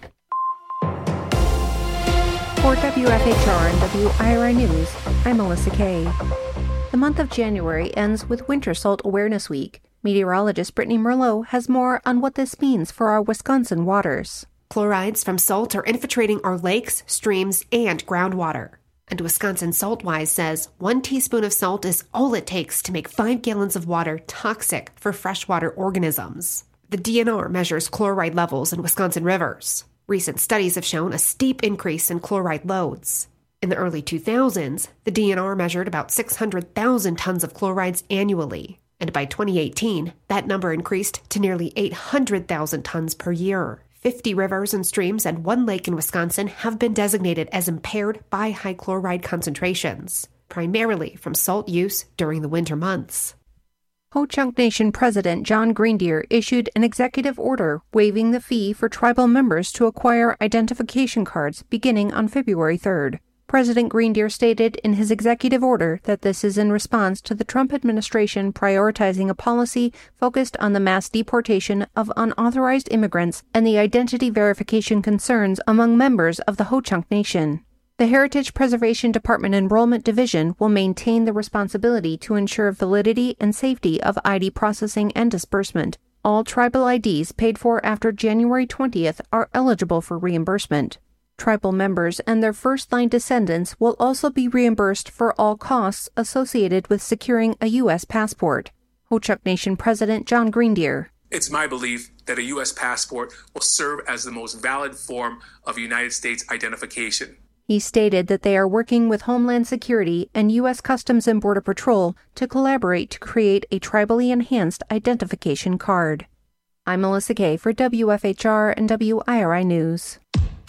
For W F H R and W I R I News, I'm Melissa Kay. The month of January ends with Winter Salt Awareness Week. Meteorologist Brittany Merlot has more on what this means for our Wisconsin waters. Chlorides from salt are infiltrating our lakes, streams, and groundwater. And Wisconsin Saltwise says one teaspoon of salt is all it takes to make five gallons of water toxic for freshwater organisms. The D N R measures chloride levels in Wisconsin rivers. Recent studies have shown a steep increase in chloride loads. In the early two thousands, the D N R measured about six hundred thousand tons of chlorides annually, and by twenty eighteen, that number increased to nearly eight hundred thousand tons per year. fifty rivers and streams and one lake in Wisconsin have been designated as impaired by high chloride concentrations, primarily from salt use during the winter months. Ho-Chunk Nation President John Greendeer issued an executive order waiving the fee for tribal members to acquire identification cards beginning on February third. President Greendeer stated in his executive order that this is in response to the Trump administration prioritizing a policy focused on the mass deportation of unauthorized immigrants and the identity verification concerns among members of the Ho-Chunk Nation. The Heritage Preservation Department Enrollment Division will maintain the responsibility to ensure validity and safety of I D processing and disbursement. All tribal I Ds paid for after January twentieth are eligible for reimbursement. Tribal members and their first-line descendants will also be reimbursed for all costs associated with securing a U S passport. Ho-Chunk Nation President John Greendeer. It's my belief that a U S passport will serve as the most valid form of United States identification. He stated that they are working with Homeland Security and U S Customs and Border Patrol to collaborate to create a tribally enhanced identification card. I'm Melissa Kay for W F H R and W I R I News.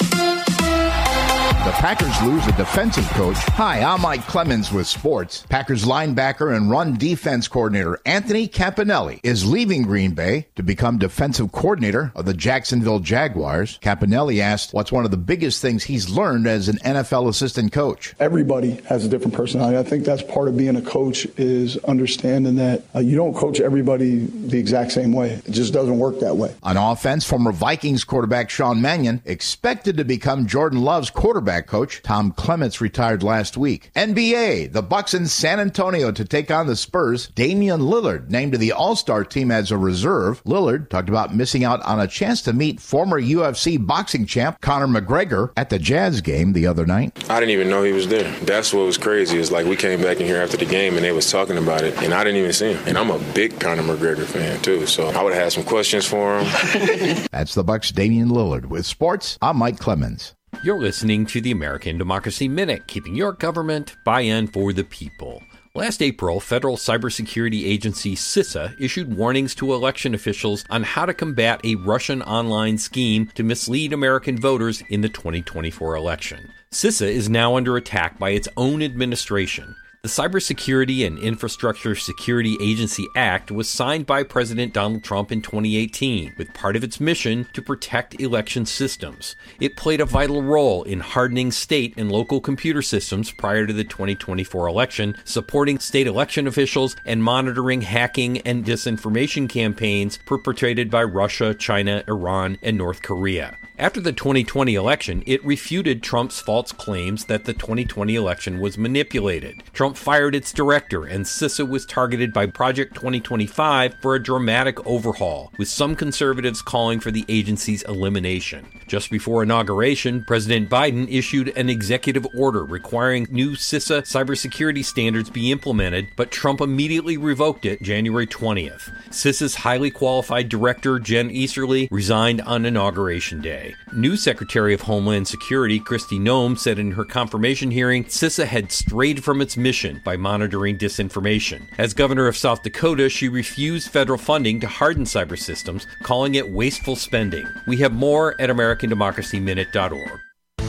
The Packers lose a defensive coach. Hi, I'm Mike Clemens with sports. Packers linebacker and run defense coordinator Anthony Campanelli is leaving Green Bay to become defensive coordinator of the Jacksonville Jaguars. Campanelli asked what's one of the biggest things he's learned as an N F L assistant coach. Everybody has a different personality. I think that's part of being a coach is understanding that uh, you don't coach everybody the exact same way. It just doesn't work that way. On offense, former Vikings quarterback Sean Mannion expected to become Jordan Love's quarterback coach. Tom Clements retired last week. N B A, the Bucks in San Antonio to take on the Spurs. Damian Lillard named to the All-Star team as a reserve. Lillard talked about missing out on a chance to meet former U F C boxing champ Conor McGregor at the Jazz game the other night. I didn't even know he was there. That's what was crazy. Is like we came back in here after the game and they was talking about it, and I didn't even see him. And I'm a big Conor McGregor fan too, so I would have had some questions for him. That's the Bucks' Damian Lillard. With sports, I'm Mike Clemens. You're listening to the American Democracy Minute, keeping your government by and for the people. Last April, federal cybersecurity agency CISA issued warnings to election officials on how to combat a Russian online scheme to mislead American voters in the twenty twenty-four election. CISA is now under attack by its own administration. The Cybersecurity and Infrastructure Security Agency Act was signed by President Donald Trump in twenty eighteen, with part of its mission to protect election systems. It played a vital role in hardening state and local computer systems prior to the twenty twenty-four election, supporting state election officials and monitoring hacking and disinformation campaigns perpetrated by Russia, China, Iran, and North Korea. After the twenty twenty election, it refuted Trump's false claims that the twenty twenty election was manipulated. Trump fired its director, and CISA was targeted by Project twenty twenty-five for a dramatic overhaul, with some conservatives calling for the agency's elimination. Just before inauguration, President Biden issued an executive order requiring new CISA cybersecurity standards be implemented, but Trump immediately revoked it January twentieth. CISA's highly qualified director, Jen Easterly, resigned on Inauguration Day. New Secretary of Homeland Security Kristi Noem said in her confirmation hearing CISA had strayed from its mission by monitoring disinformation. As governor of South Dakota, she refused federal funding to harden cyber systems, calling it wasteful spending. We have more at american democracy minute dot org.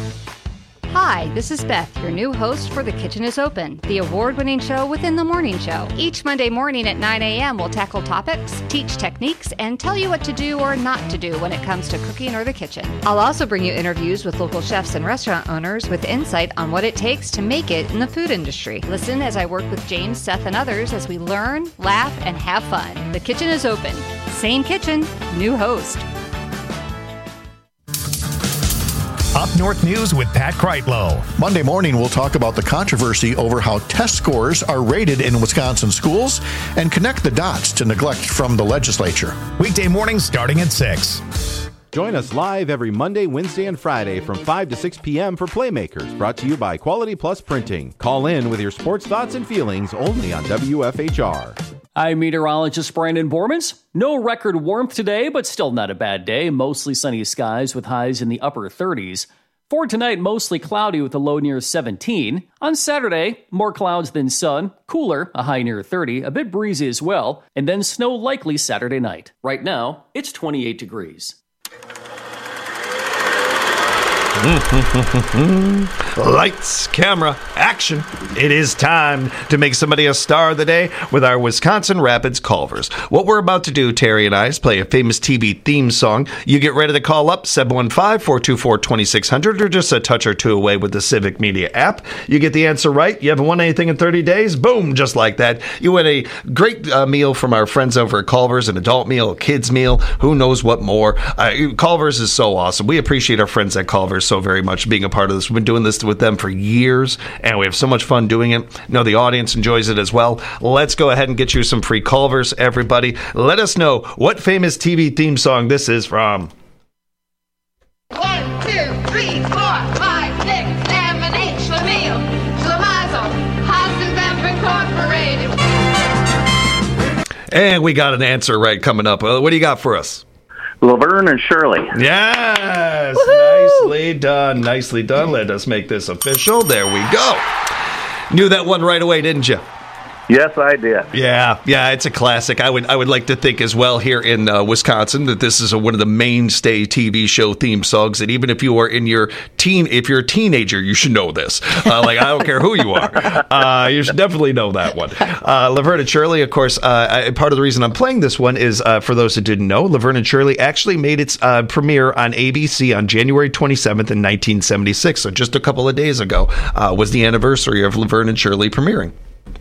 Hi, this is Beth, your new host for The Kitchen is Open, the award-winning show within the morning show. Each Monday morning at nine a.m. we'll tackle topics, teach techniques, and tell you what to do or not to do when it comes to cooking or the kitchen. I'll also bring you interviews with local chefs and restaurant owners with insight on what it takes to make it in the food industry. Listen as I work with James, Seth, and others as we learn, laugh, and have fun. The Kitchen is Open. Same kitchen, new host. Up North News with Pat Kreitlow. Monday morning, we'll talk about the controversy over how test scores are rated in Wisconsin schools and connect the dots to neglect from the legislature. Weekday mornings starting at six. Join us live every Monday, Wednesday, and Friday from five to six p.m. for Playmakers, brought to you by Quality Plus Printing. Call in with your sports thoughts and feelings only on W F H R. I'm meteorologist Brandon Bormans. No record warmth today, but still not a bad day. Mostly sunny skies with highs in the upper thirties. For tonight, mostly cloudy with a low near seventeen. On Saturday, more clouds than sun, cooler, a high near thirty, a bit breezy as well, and then snow likely Saturday night. Right now, it's twenty-eight degrees. Lights, camera, action. It is time to make somebody a star of the day with our Wisconsin Rapids Culvers. What we're about to do, Terry and I, is play a famous T V theme song. You get ready to call up seven one five, four two four, two six zero zero or just a touch or two away with the Civic Media app. You get the answer right. You haven't won anything in thirty days. Boom, just like that. You win a great uh, meal from our friends over at Culvers, an adult meal, a kid's meal, who knows what more. Uh, Culvers is so awesome. We appreciate our friends at Culvers so very much being a part of this. We've been doing this with them for years, and we have so much fun doing it. I know the audience enjoys it as well. Let's go ahead and get you some free Culvers, everybody. Let us know what famous T V theme song this is from. One, two, three, four, five, six, seven, eight, Schlemiel, Schlemazel, Hasenbemp Incorporated. And we got an answer right coming up. Uh, what do you got for us? Laverne and Shirley. Yes! Woo-hoo! Nicely done. Nicely done. Let us make this official. There we go. Knew that one right away, didn't you? Yes, I did. Yeah, yeah, it's a classic. I would I would like to think as well here in uh, Wisconsin that this is a, one of the mainstay T V show theme songs. And even if you are in your teen, if you're a teenager, you should know this. Uh, like, I don't care who you are. Uh, you should definitely know that one. Uh, Laverne and Shirley, of course, uh, I, part of the reason I'm playing this one is, uh, for those who didn't know, Laverne and Shirley actually made its uh, premiere on A B C on January twenty-seventh in nineteen seventy-six. So just a couple of days ago uh, was the anniversary of Laverne and Shirley premiering.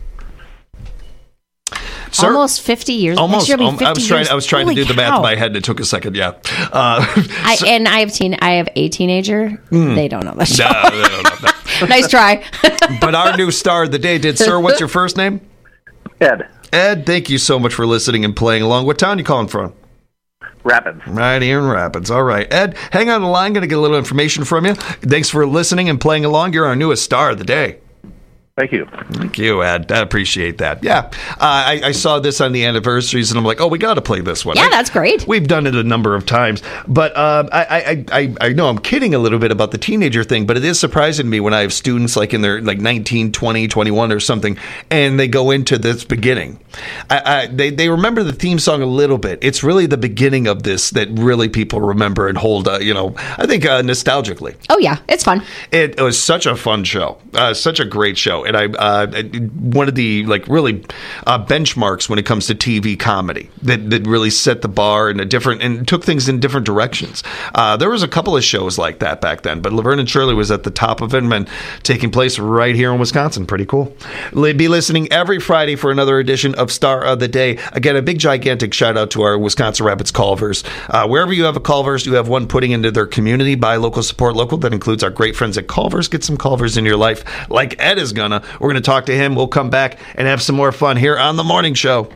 Sir, almost fifty years. Almost. Um, fifty I was trying. years. I was trying Holy to do the cow. math in my head, and it took a second. Yeah. Uh, I, so, and I have teen. I have a teenager. Mm. They don't know that show. No, they don't know that. Nice try. But our new star of the day did. Sir, what's your first name? Ed. Ed, thank you so much for listening and playing along. What town are you calling from? Rapids. Right here in Rapids. All right. Ed, hang on the line. Going to get a little information from you. Thanks for listening and playing along. You're our newest star of the day. Thank you. Thank you, Ed. I appreciate that. Yeah. Uh, I, I saw this on the anniversaries, and I'm like, oh, we got to play this one. Yeah, I, that's great. We've done it a number of times. But uh, I, I, I, I know I'm kidding a little bit about the teenager thing, but it is surprising to me when I have students like in their like nineteen, twenty, twenty-one or something, and they go into this beginning. I, I, they, they remember the theme song a little bit. It's really the beginning of this that really people remember and hold, uh, you know, I think uh, nostalgically. Oh, yeah. It's fun. It, it was such a fun show, uh, such a great show. And I, uh, one of the like really uh, benchmarks when it comes to T V comedy that, that really set the bar in a different and took things in different directions. Uh, there was a couple of shows like that back then, but Laverne and Shirley was at the top of it and taking place right here in Wisconsin. Pretty cool. Be listening every Friday for another edition of Star of the Day. Again, a big gigantic shout out to our Wisconsin Rapids Culvers. Uh, wherever you have a Culvers, you have one putting into their community. Buy local, support local. That includes our great friends at Culvers. Get some Culvers in your life like Ed is gonna. We're gonna talk to him. We'll come back and have some more fun here on the morning show.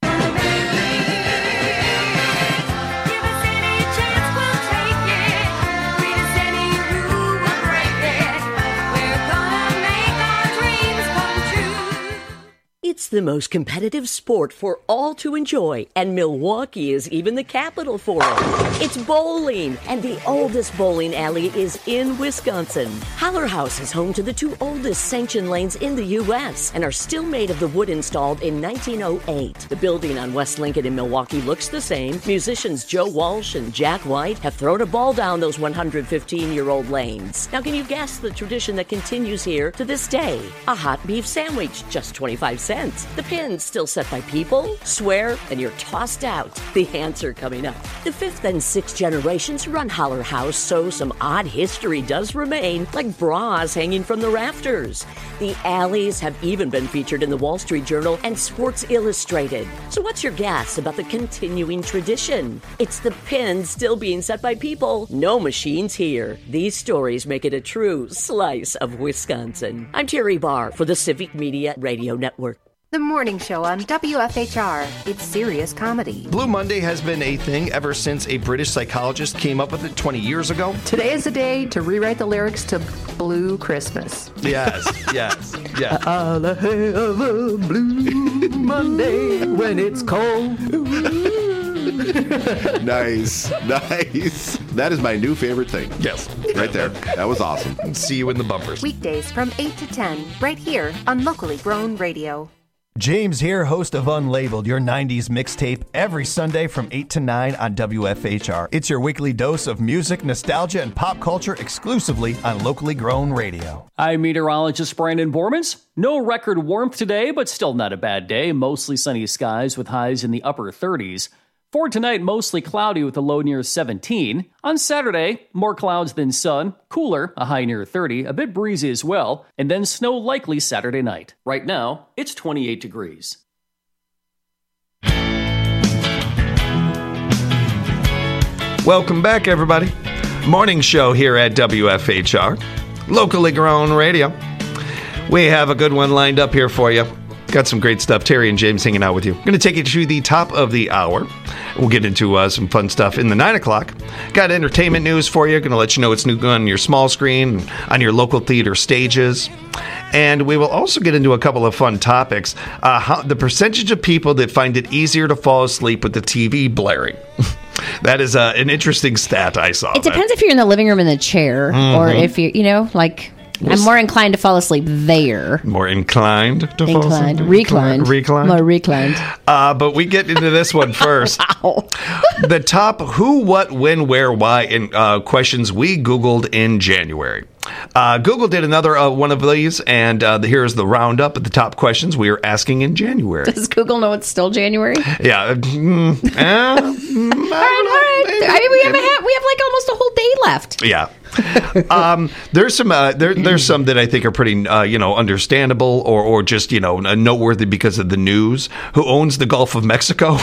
It's the most competitive sport for all to enjoy, and Milwaukee is even the capital for it. It's bowling, and the oldest bowling alley is in Wisconsin. Holler House is home to the two oldest sanctioned lanes in the U S and are still made of the wood installed in nineteen oh eight. The building on West Lincoln in Milwaukee looks the same. Musicians Joe Walsh and Jack White have thrown a ball down those one hundred fifteen-year-old lanes. Now, can you guess the tradition that continues here to this day? A hot beef sandwich, just twenty-five cents. The pins still set by people, swear, and you're tossed out. The answer coming up. The fifth and sixth generations run Holler House, so some odd history does remain, like bras hanging from the rafters. The alleys have even been featured in the Wall Street Journal and Sports Illustrated. So what's your guess about the continuing tradition? It's the pins still being set by people. No machines here. These stories make it a true slice of Wisconsin. I'm Terry Barr for the Civic Media Radio Network. The morning show on W F H R. It's serious comedy. Blue Monday has been a thing ever since a British psychologist came up with it twenty years ago. Today is the day to rewrite the lyrics to Blue Christmas. Yes, yes, yes. I'll have a blue Monday when it's cold. Nice, nice. That is my new favorite thing. Yes. Right there. That was awesome. See you in the bumpers. Weekdays from eight to ten, right here on Locally Grown Radio. James here, host of Unlabeled, your nineties mixtape, every Sunday from eight to nine on W F H R. It's your weekly dose of music, nostalgia, and pop culture exclusively on Locally Grown Radio. I'm meteorologist Brandon Bormans. No record warmth today, but still not a bad day. Mostly sunny skies with highs in the upper thirties. For tonight, mostly cloudy with a low near seventeen. On Saturday, more clouds than sun, cooler, a high near thirty, a bit breezy as well, and then snow likely Saturday night. Right now, it's twenty-eight degrees. Welcome back, everybody. Morning show here at W F H R, Locally Grown Radio. We have a good one lined up here for you. Got some great stuff. Terry and James hanging out with you. Going to take you to the top of the hour. We'll get into uh, some fun stuff in the nine o'clock. Got entertainment news for you. Going to let you know what's new on your small screen, on your local theater stages. And we will also get into a couple of fun topics. Uh, how, the percentage of people that find it easier to fall asleep with the T V blaring. That is uh, an interesting stat I saw. It depends if you're in the living room in the chair mm-hmm. or if you're, you know, like... I'm more inclined to fall asleep there. More inclined to inclined. fall asleep? Reclined. Reclined. More reclined. Uh, but we get into this one first. Wow. The top who, what, when, where, why in, uh, questions we Googled in January. Uh, Google did another uh, one of these, and uh, the, here's the roundup of the top questions we are asking in January. Does Google know it's still January? Yeah. Mm, eh, all right, all right. Maybe, I mean, we have, a, we have like almost a whole day left. Yeah. um, there's some uh, there, there's some that I think are pretty uh, you know understandable or or just you know noteworthy because of the news. Who owns the Gulf of Mexico?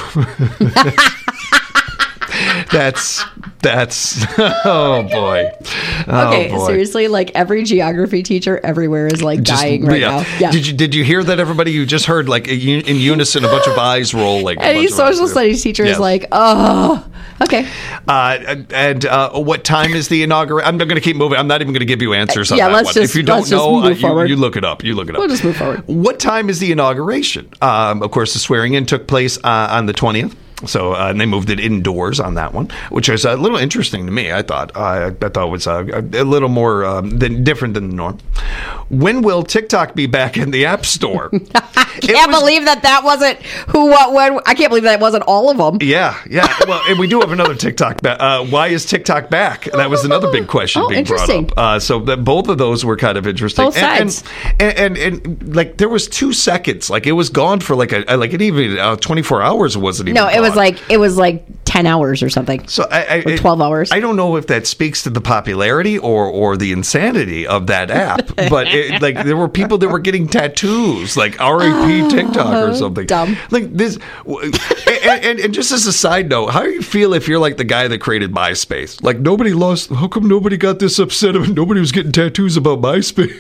That's that's oh boy. Oh okay, boy. seriously, like every geography teacher everywhere is like just, dying right yeah. now. Yeah. Did you did you hear that, everybody? You just heard like in unison a bunch of eyes rolling. Any social studies teacher yes. is like, oh, okay. Uh, and uh, what time is the inauguration? I'm not going to keep moving. I'm not even going to give you answers on yeah, that let's one. Just, if you don't know, uh, you, you look it up. You look it up. We'll just move forward. What time is the inauguration? Um, of course, the swearing in took place uh, on the twentieth. So uh, and they moved it indoors on that one, which was a little interesting to me. I thought uh, I thought it was uh, a little more um, than, different than the norm. When will TikTok be back in the App Store? I can't was, believe that that wasn't who, what, when. I can't believe that wasn't all of them. Yeah, yeah. Well, and we do have another TikTok. Ba- uh, why is TikTok back? That was another big question oh, being brought up. Uh, so that both of those were kind of interesting. Both sides. And and, and, and, and like there was two seconds. Like it was gone for like a like it even uh, twenty-four hours. It wasn't even. No, it gone. was like it was like ten hours or something. So I, I, or twelve hours. I don't know if that speaks to the popularity or or the insanity of that app, but it, like there were people that were getting tattoos, like R I P TikTok or something. Dumb. Like this. And, and, and just as a side note, how do you feel if you're like the guy that created MySpace? Like nobody lost. How come nobody got this upset? Nobody was getting tattoos about MySpace.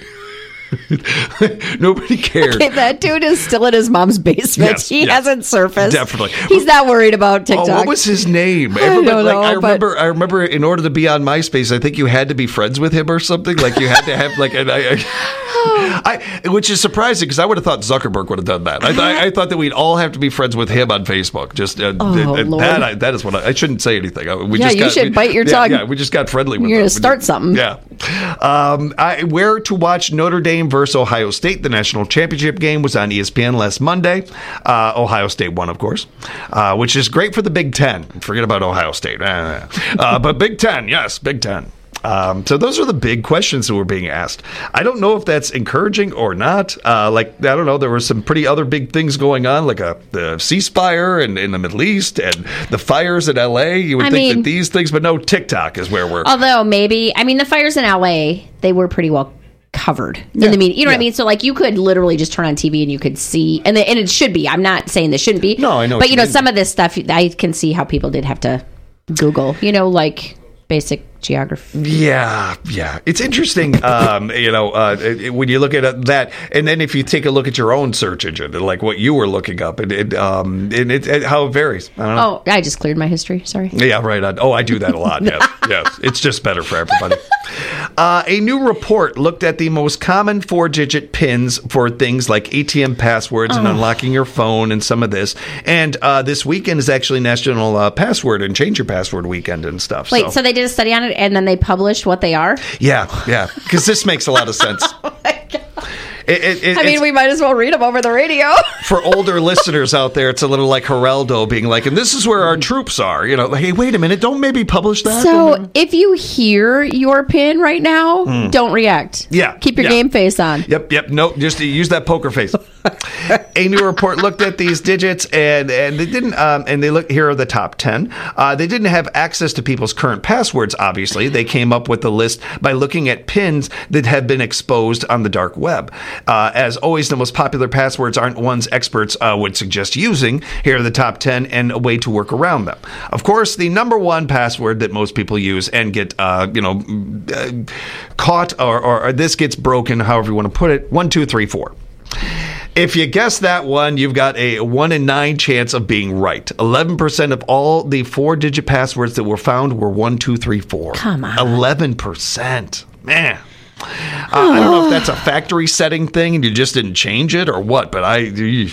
Nobody cared. Okay, that dude is still in his mom's basement. Yes, he yes, hasn't surfaced. Definitely. He's not worried about TikTok. Oh, what was his name? I Everybody, don't like, know. I but... remember. I remember. In order to be on MySpace, I think you had to be friends with him or something. Like you had to have like an. I, I, I, which is surprising because I would have thought Zuckerberg would have done that. I, I, I thought that we'd all have to be friends with him on Facebook. Just uh, oh, uh, Lord. that. I, that is what I, I shouldn't say anything. We yeah, just you got, should we, bite your yeah, tongue. Yeah, we just got friendly with. You're them. gonna start just, something. Yeah. Um, I, where to watch Notre Dame versus Ohio State? The national championship game was on E S P N last Monday. Uh, Ohio State won, of course, uh, which is great for the Big Ten. Forget about Ohio State. Uh, but Big Ten, yes, Big Ten. Um, so those are the big questions that were being asked. I don't know if that's encouraging or not. Uh, like, I don't know, there were some pretty other big things going on, like a, the ceasefire in, in the Middle East and the fires in L A. You would I think mean, that these things, but no, TikTok is where we're... Although maybe, I mean, the fires in L A, they were pretty well covered yeah. in the media. You know yeah. what I mean? So, like, you could literally just turn on T V and you could see, and, the, and it should be. I'm not saying this shouldn't be. No, I know. But, you know, mean. some of this stuff, I can see how people did have to Google, you know, like basic geography. Yeah, yeah. It's interesting, um, you know, uh, it, when you look at it, that, and then if you take a look at your own search engine, like what you were looking up, and it, um, and it, it, how it varies. I don't know. Oh, I just cleared my history. Sorry. Yeah, right. I, oh, I do that a lot. Yes, yes. It's just better for everybody. Uh, a new report looked at the most common four-digit pins for things like A T M passwords oh. and unlocking your phone and some of this. And uh, this weekend is actually National uh, Password and Change Your Password Weekend and stuff. Wait, so. so they did a study on it and then they published what they are? Yeah, yeah. Because this makes a lot of sense. Oh, my God. It, it, it, I mean, we might as well read them over the radio. For older listeners out there, it's a little like Geraldo being like, and this is where our troops are. You know, like, hey, wait a minute, don't maybe publish that. So if you hear your pin right now, mm. don't react. Yeah. Keep your yeah. game face on. Yep, yep. No, just use that poker face. A new report looked at these digits, and and they didn't. Um, and they look here are the top ten. Uh, they didn't have access to people's current passwords. Obviously, they came up with the list by looking at pins that have been exposed on the dark web. Uh, as always, the most popular passwords aren't ones experts uh, would suggest using. Here are the top ten and a way to work around them. Of course, the number one password that most people use and get, uh, you know, uh, caught or, or, or this gets broken, however you want to put it. One, two, three, four. If you guess that one, you've got a one in nine chance of being right. eleven percent of all the four-digit passwords that were found were one, two, three, four. Come on. eleven percent. Man. Uh, I don't know if that's a factory setting thing and you just didn't change it or what, but I...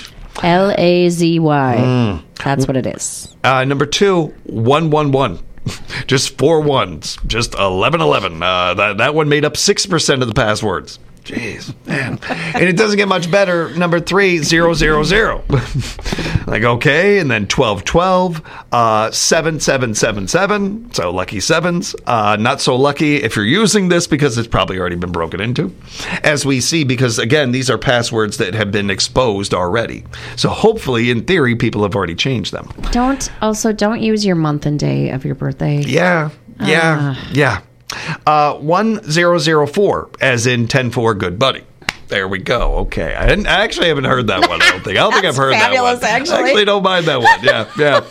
L A Z Y. Mm. That's what it is. Uh, number two, one one one. Just four ones. Just eleven eleven. Uh, that, that one made up six percent of the passwords. Jeez, man. And it doesn't get much better. Number three, zero, zero, zero. Like, okay. And then twelve, twelve, uh, seven, seven, seven, seven. So lucky sevens. Uh, not so lucky if you're using this because it's probably already been broken into. As we see, because again, these are passwords that have been exposed already. So hopefully, in theory, people have already changed them. Don't, also, don't use your month and day of your birthday. Yeah, yeah, uh. yeah. Uh, one zero zero four, as in ten four, good buddy. There we go. Okay, I, didn't, I actually haven't heard that one. I don't think. I don't think I've heard fabulous, that one. Actually, I actually don't mind that one. Yeah, yeah.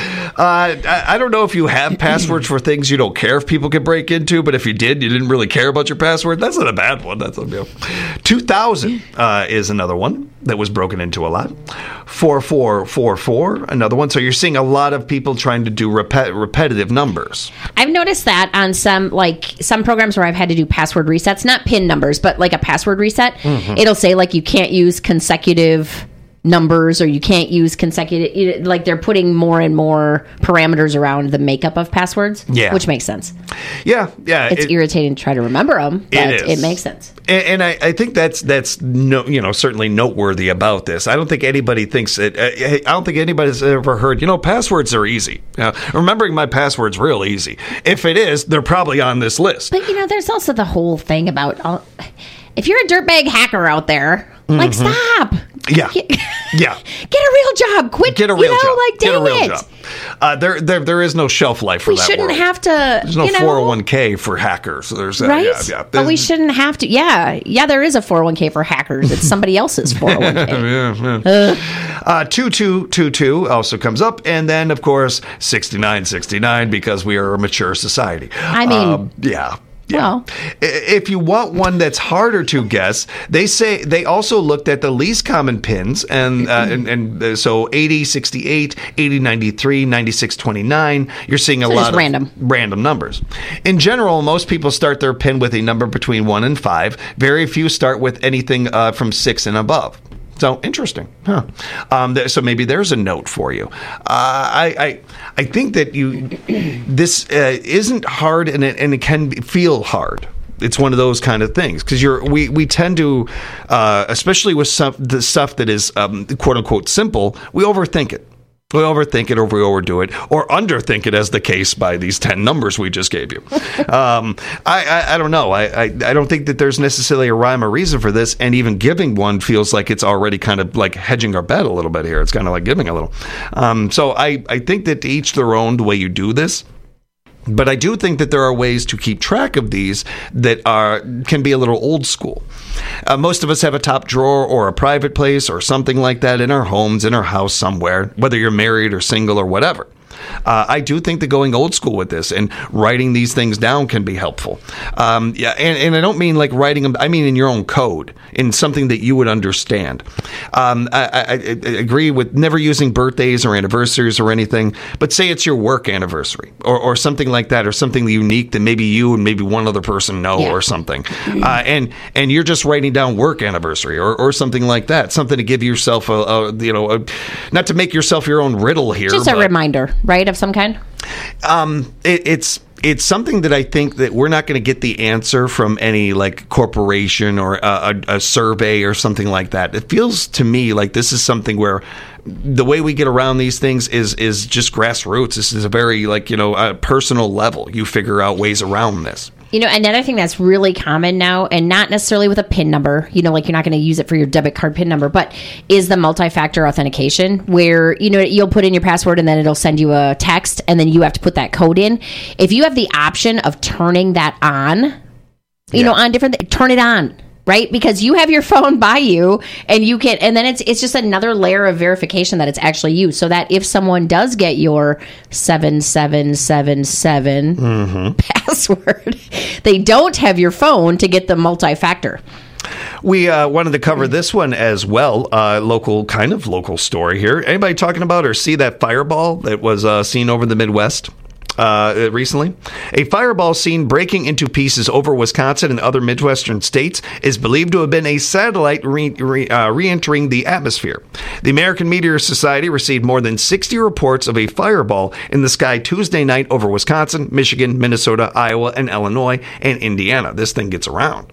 Uh, I, I don't know if you have passwords for things you don't care if people can break into, but if you did, you didn't really care about your password. That's not a bad one. That's a deal. Two thousand uh, is another one that was broken into a lot. Four four four four, another one. So you're seeing a lot of people trying to do repet- repetitive numbers. I've noticed that on some like some programs where I've had to do password resets, not PIN numbers, but like a password reset. Mm-hmm. It'll say like you can't use consecutive numbers or you can't use consecutive, like they're putting more and more parameters around the makeup of passwords, yeah. which makes sense. Yeah, yeah. It's it, irritating to try to remember them, but it, is. it makes sense. And, and I, I think that's that's no, you know, certainly noteworthy about this. I don't think anybody thinks that. Uh, I don't think anybody's ever heard, you know, passwords are easy. Uh, remembering my password's real easy. If it is, they're probably on this list. But you know, there's also the whole thing about all, if you're a dirtbag hacker out there, mm-hmm. like stop. Yeah, yeah. Get a real job. Quit. Get a real you know, job. Like, dang Get a real it. job. Uh, there, there, there is no shelf life for we that. We shouldn't world. have to. There's no you know, four oh one k for hackers. There's uh, right, yeah, yeah. But we shouldn't have to. Yeah, yeah. There is a four oh one k for hackers. It's somebody else's four oh one k. yeah, yeah. Uh, two two two two also comes up, and then of course sixty-nine sixty-nine because we are a mature society. I mean, um, yeah. Yeah. Well, if you want one that's harder to guess, they say they also looked at the least common pins, and uh, and, and uh, so eighty sixty-eight, eighty ninety-three, ninety-six twenty-nine. You're seeing a so lot of random. random numbers. In general, most people start their pin with a number between one and five. Very few start with anything uh, from six and above. So interesting, huh? Um, th- so maybe there's a note for you. Uh, I, I I think that you this uh, isn't hard, and it and it can be, feel hard. It's one of those kind of things because you're we we tend to, uh, especially with some the stuff that is um, quote unquote simple, we overthink it. We overthink it, or we overdo it, or underthink it, as the case by these ten numbers we just gave you. um, I, I I don't know. I, I I don't think that there's necessarily a rhyme or reason for this, and even giving one feels like it's already kind of like hedging our bet a little bit here. It's kind of like giving a little. Um, so I, I think that to each their own the way you do this. But I do think that there are ways to keep track of these that are can be a little old school. Uh, most of us have a top drawer or a private place or something like that in our homes, in our house somewhere, whether you're married or single or whatever. uh, I do think that going old school with this and writing these things down can be helpful. Um, yeah, and, and I don't mean like writing them, I mean in your own code, in something that you would understand. Um, I, I, I agree with never using birthdays or anniversaries or anything, but say it's your work anniversary or, or something like that, or something unique that maybe you and maybe one other person know yeah. or something. Uh, and and you're just writing down work anniversary or, or something like that, something to give yourself a, a you know, a, not to make yourself your own riddle here. Just a reminder, right, of some kind? Um, it, it's it's something that I think that we're not going to get the answer from any like corporation or a, a, a survey or something like that. It feels to me like this is something where the way we get around these things is is just grassroots. This is a very like, you know, a personal level. You figure out ways around this. You know, another thing that's really common now, and not necessarily with a PIN number, you know, like you're not going to use it for your debit card PIN number, but is the multi-factor authentication where, you know, you'll put in your password and then it'll send you a text and then you have to put that code in. If you have the option of turning that on, you yeah. know, on different, th- turn it on. Right? Because you have your phone by you and you can, and then it's it's just another layer of verification that it's actually you. So that if someone does get your seven seven seven seven mm-hmm. password, they don't have your phone to get the multi-factor. We uh, wanted to cover this one as well. Uh, local, kind of local story here. Anybody talking about or see that fireball that was uh, seen over the Midwest? Uh, recently, a fireball seen breaking into pieces over Wisconsin and other Midwestern states is believed to have been a satellite re- re- uh, re-entering the atmosphere. The American Meteor Society received more than sixty reports of a fireball in the sky Tuesday night over Wisconsin, Michigan, Minnesota, Iowa, and Illinois, and Indiana. This thing gets around.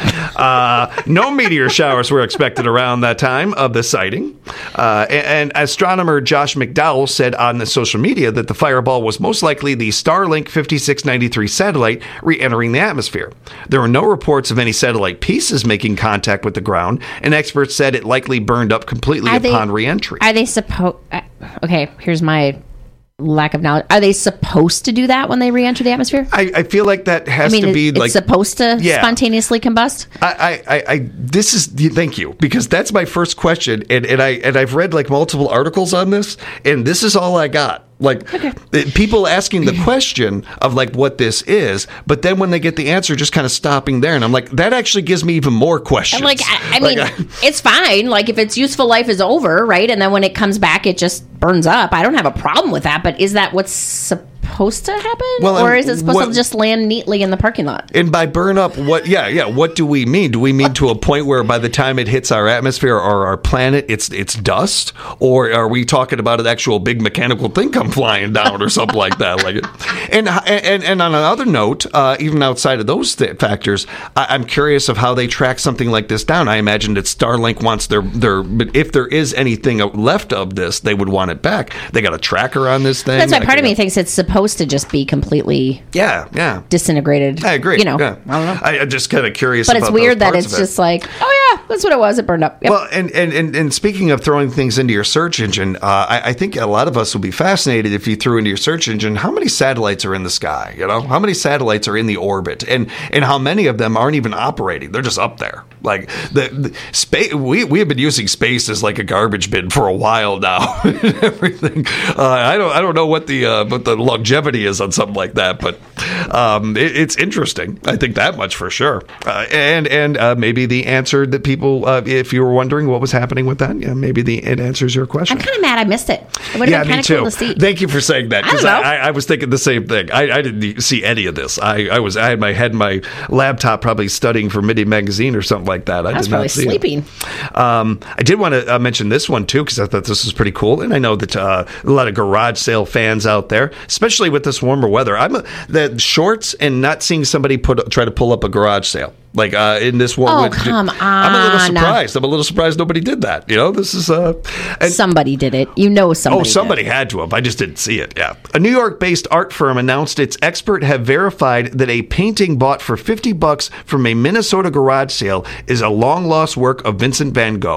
Uh, no meteor showers were expected around that time of the sighting. Uh, and, and astronomer Josh McDowell said on the social media that the fireball was most likely the Starlink fifty-six ninety-three satellite re-entering the atmosphere. There were no reports of any satellite pieces making contact with the ground, and experts said it likely burned up completely are upon they, re-entry. Are they supposed... Uh, okay, here's my... lack of knowledge. Are they supposed to do that when they re-enter the atmosphere? I, I feel like that has I mean, to be it's like supposed to yeah. spontaneously combust. I, I, I, this is thank you because that's my first question, and, and I and I've read like multiple articles on this, and this is all I got. Like okay. people asking the question of like what this is, but then when they get the answer, just kind of stopping there, and I'm like, that actually gives me even more questions. And like, I, I like, mean, I, it's fine. Like if its useful life is over, right, and then when it comes back, it just burns up. I don't have a problem with that. But is that what's supposed to happen, well, or is it supposed what, to just land neatly in the parking lot? And by burn up, what? Yeah, yeah. What do we mean? Do we mean to a point where by the time it hits our atmosphere or our planet, it's it's dust, or are we talking about an actual big mechanical thing come flying down or something like that? Like, and and and on another note, uh, even outside of those th- factors, I, I'm curious of how they track something like this down. I imagine that Starlink wants their their, but if there is anything left of this, they would want it back. They got a tracker on this thing. That's why part of me thinks it's supposed to just be completely yeah yeah disintegrated. I agree. You know, yeah. I don't know. I, I'm just kind of curious. But about it's weird those that parts it's of it. just like, oh yeah, that's what it was. It burned up. Yep. Well, and, and, and, and speaking of throwing things into your search engine, uh, I, I think a lot of us would be fascinated if you threw into your search engine how many satellites are in the sky. You know, how many satellites are in the orbit, and and how many of them aren't even operating. They're just up there. Like the, the space, we we have been using space as like a garbage bin for a while now. Everything. Uh, I don't I don't know what the uh, what the longevity is on something like that, but um, it, it's interesting. I think that much for sure. Uh, and and uh, maybe the answer that people, uh, if you were wondering what was happening with that, yeah, maybe the it answers your question. I'm kind of mad I missed it. It would have yeah, been kind of cool to see. Thank you for saying that because I, I, I was thinking the same thing. I, I didn't see any of this. I, I was I had my head in my laptop probably studying for Midi Magazine or something like that. I, I was did probably not see sleeping. It. Um, I did want to uh, mention this one too because I thought this was pretty cool, and I know that uh, a lot of garage sale fans out there, especially with this warmer weather, I'm a, the shorts and not seeing somebody put try to pull up a garage sale. Like uh, in this one, oh with, come on! I'm a little surprised. I'm a little surprised nobody did that. You know, this is uh, and, somebody did it. You know, somebody. Oh, somebody did. had to have. I just didn't see it. Yeah, a New York-based art firm announced its experts have verified that a painting bought for fifty bucks from a Minnesota garage sale is a long-lost work of Vincent van Gogh.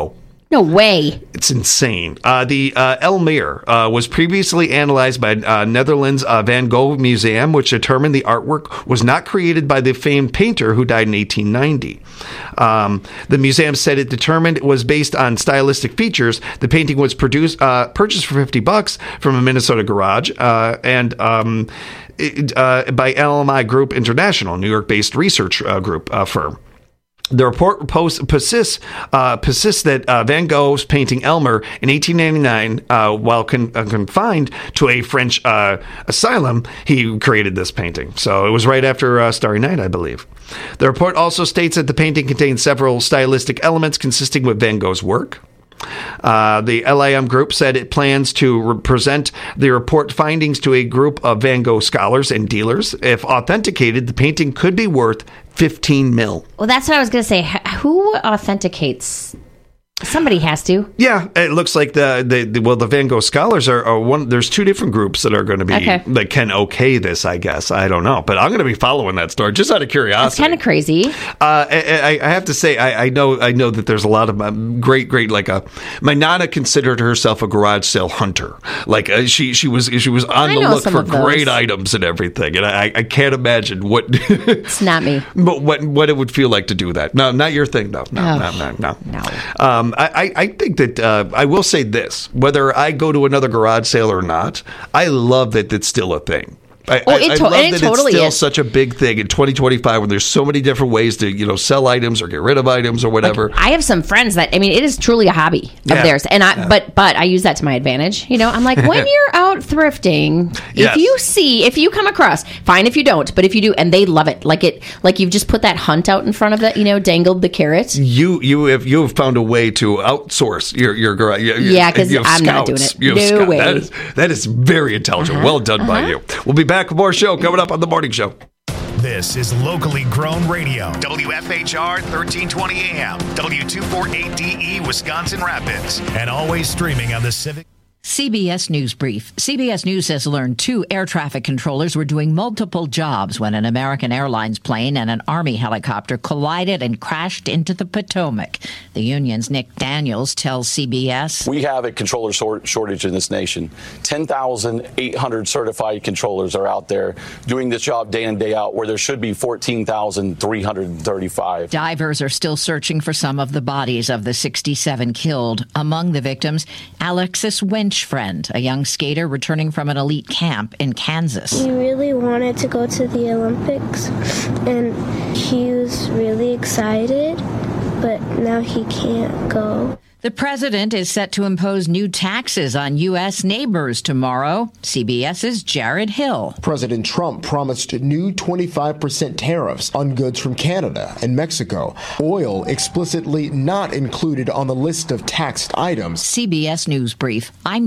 No way. It's insane. Uh, the uh, Elmer uh, was previously analyzed by uh, Netherlands uh, Van Gogh Museum, which determined the artwork was not created by the famed painter who died in eighteen ninety. Um, the museum said it determined it was based on stylistic features. The painting was produced, uh, purchased for fifty bucks from a Minnesota garage, uh, and um, it, uh, by L M I Group International, New York-based research uh, group uh, firm. The report post, persists, uh, persists that uh, Van Gogh's painting Elmer in eighteen ninety-nine, uh, while con- uh, confined to a French uh, asylum, he created this painting. So it was right after uh, Starry Night, I believe. The report also states that the painting contains several stylistic elements consisting with Van Gogh's work. Uh, the L A M group said it plans to re- present the report findings to a group of Van Gogh scholars and dealers. If authenticated, the painting could be worth fifteen mil. Well, that's what I was going to say. H- who authenticates? Somebody has to. Yeah, it looks like the, the, the well, the Van Gogh scholars are, are one. There's two different groups that are going to be Okay. that can okay this. I guess I don't know, but I'm going to be following that story just out of curiosity. It's kind of crazy. Uh, I, I have to say, I, I know, I know that there's a lot of um, great, great. Like a, my nana considered herself a garage sale hunter. Like uh, she, she was, she was on I the know look some for of those. great items and everything. And I, I can't imagine what. It's not me. But what, what it would feel like to do that. No, not your thing, though. No, Oh. no, no, no. No. Um, I, I, I think that uh, I will say this: whether I go to another garage sale or not, I love that it's still a thing. I, Oh, it I, I to- love it that totally it's still is. such a big thing in twenty twenty-five when there's so many different ways to, you know, sell items or get rid of items or whatever. I have some friends that I mean, it is truly a hobby of Yeah. theirs, and I Yeah. but but I use that to my advantage. You know, I'm like, when you're out thrifting, Yes. if you see, if you come across, fine if you don't, but if you do, and they love it, like it, like you've just put that hunt out in front of it, you know, dangled the carrot. You you have you have found a way to outsource your your garage. your- your- Yeah, 'cause you have I'm not doing scouts. it. You have No scout- way. That is that is very intelligent. Uh-huh. Well done by Uh-huh. you. We'll be back with more show coming up on the morning show. This is locally grown radio. W F H R thirteen twenty A M, W two forty-eight D E, Wisconsin Rapids, and always streaming on the Civic. C B S News Brief. C B S News has learned two air traffic controllers were doing multiple jobs when an American Airlines plane and an Army helicopter collided and crashed into the Potomac. The union's Nick Daniels tells C B S. We have a controller short- shortage in this nation. ten thousand eight hundred certified controllers are out there doing this job day in, day out, where there should be fourteen thousand three hundred thirty-five. Divers are still searching for some of the bodies of the sixty-seven killed. Among the victims, Alexis Winch friend, a young skater returning from an elite camp in Kansas. He really wanted to go to the Olympics, and he was really excited, but now he can't go. The president is set to impose new taxes on U S neighbors tomorrow. CBS's Jared Hill. President Trump promised new twenty-five percent tariffs on goods from Canada and Mexico. Oil explicitly not included on the list of taxed items. C B S News Brief. I'm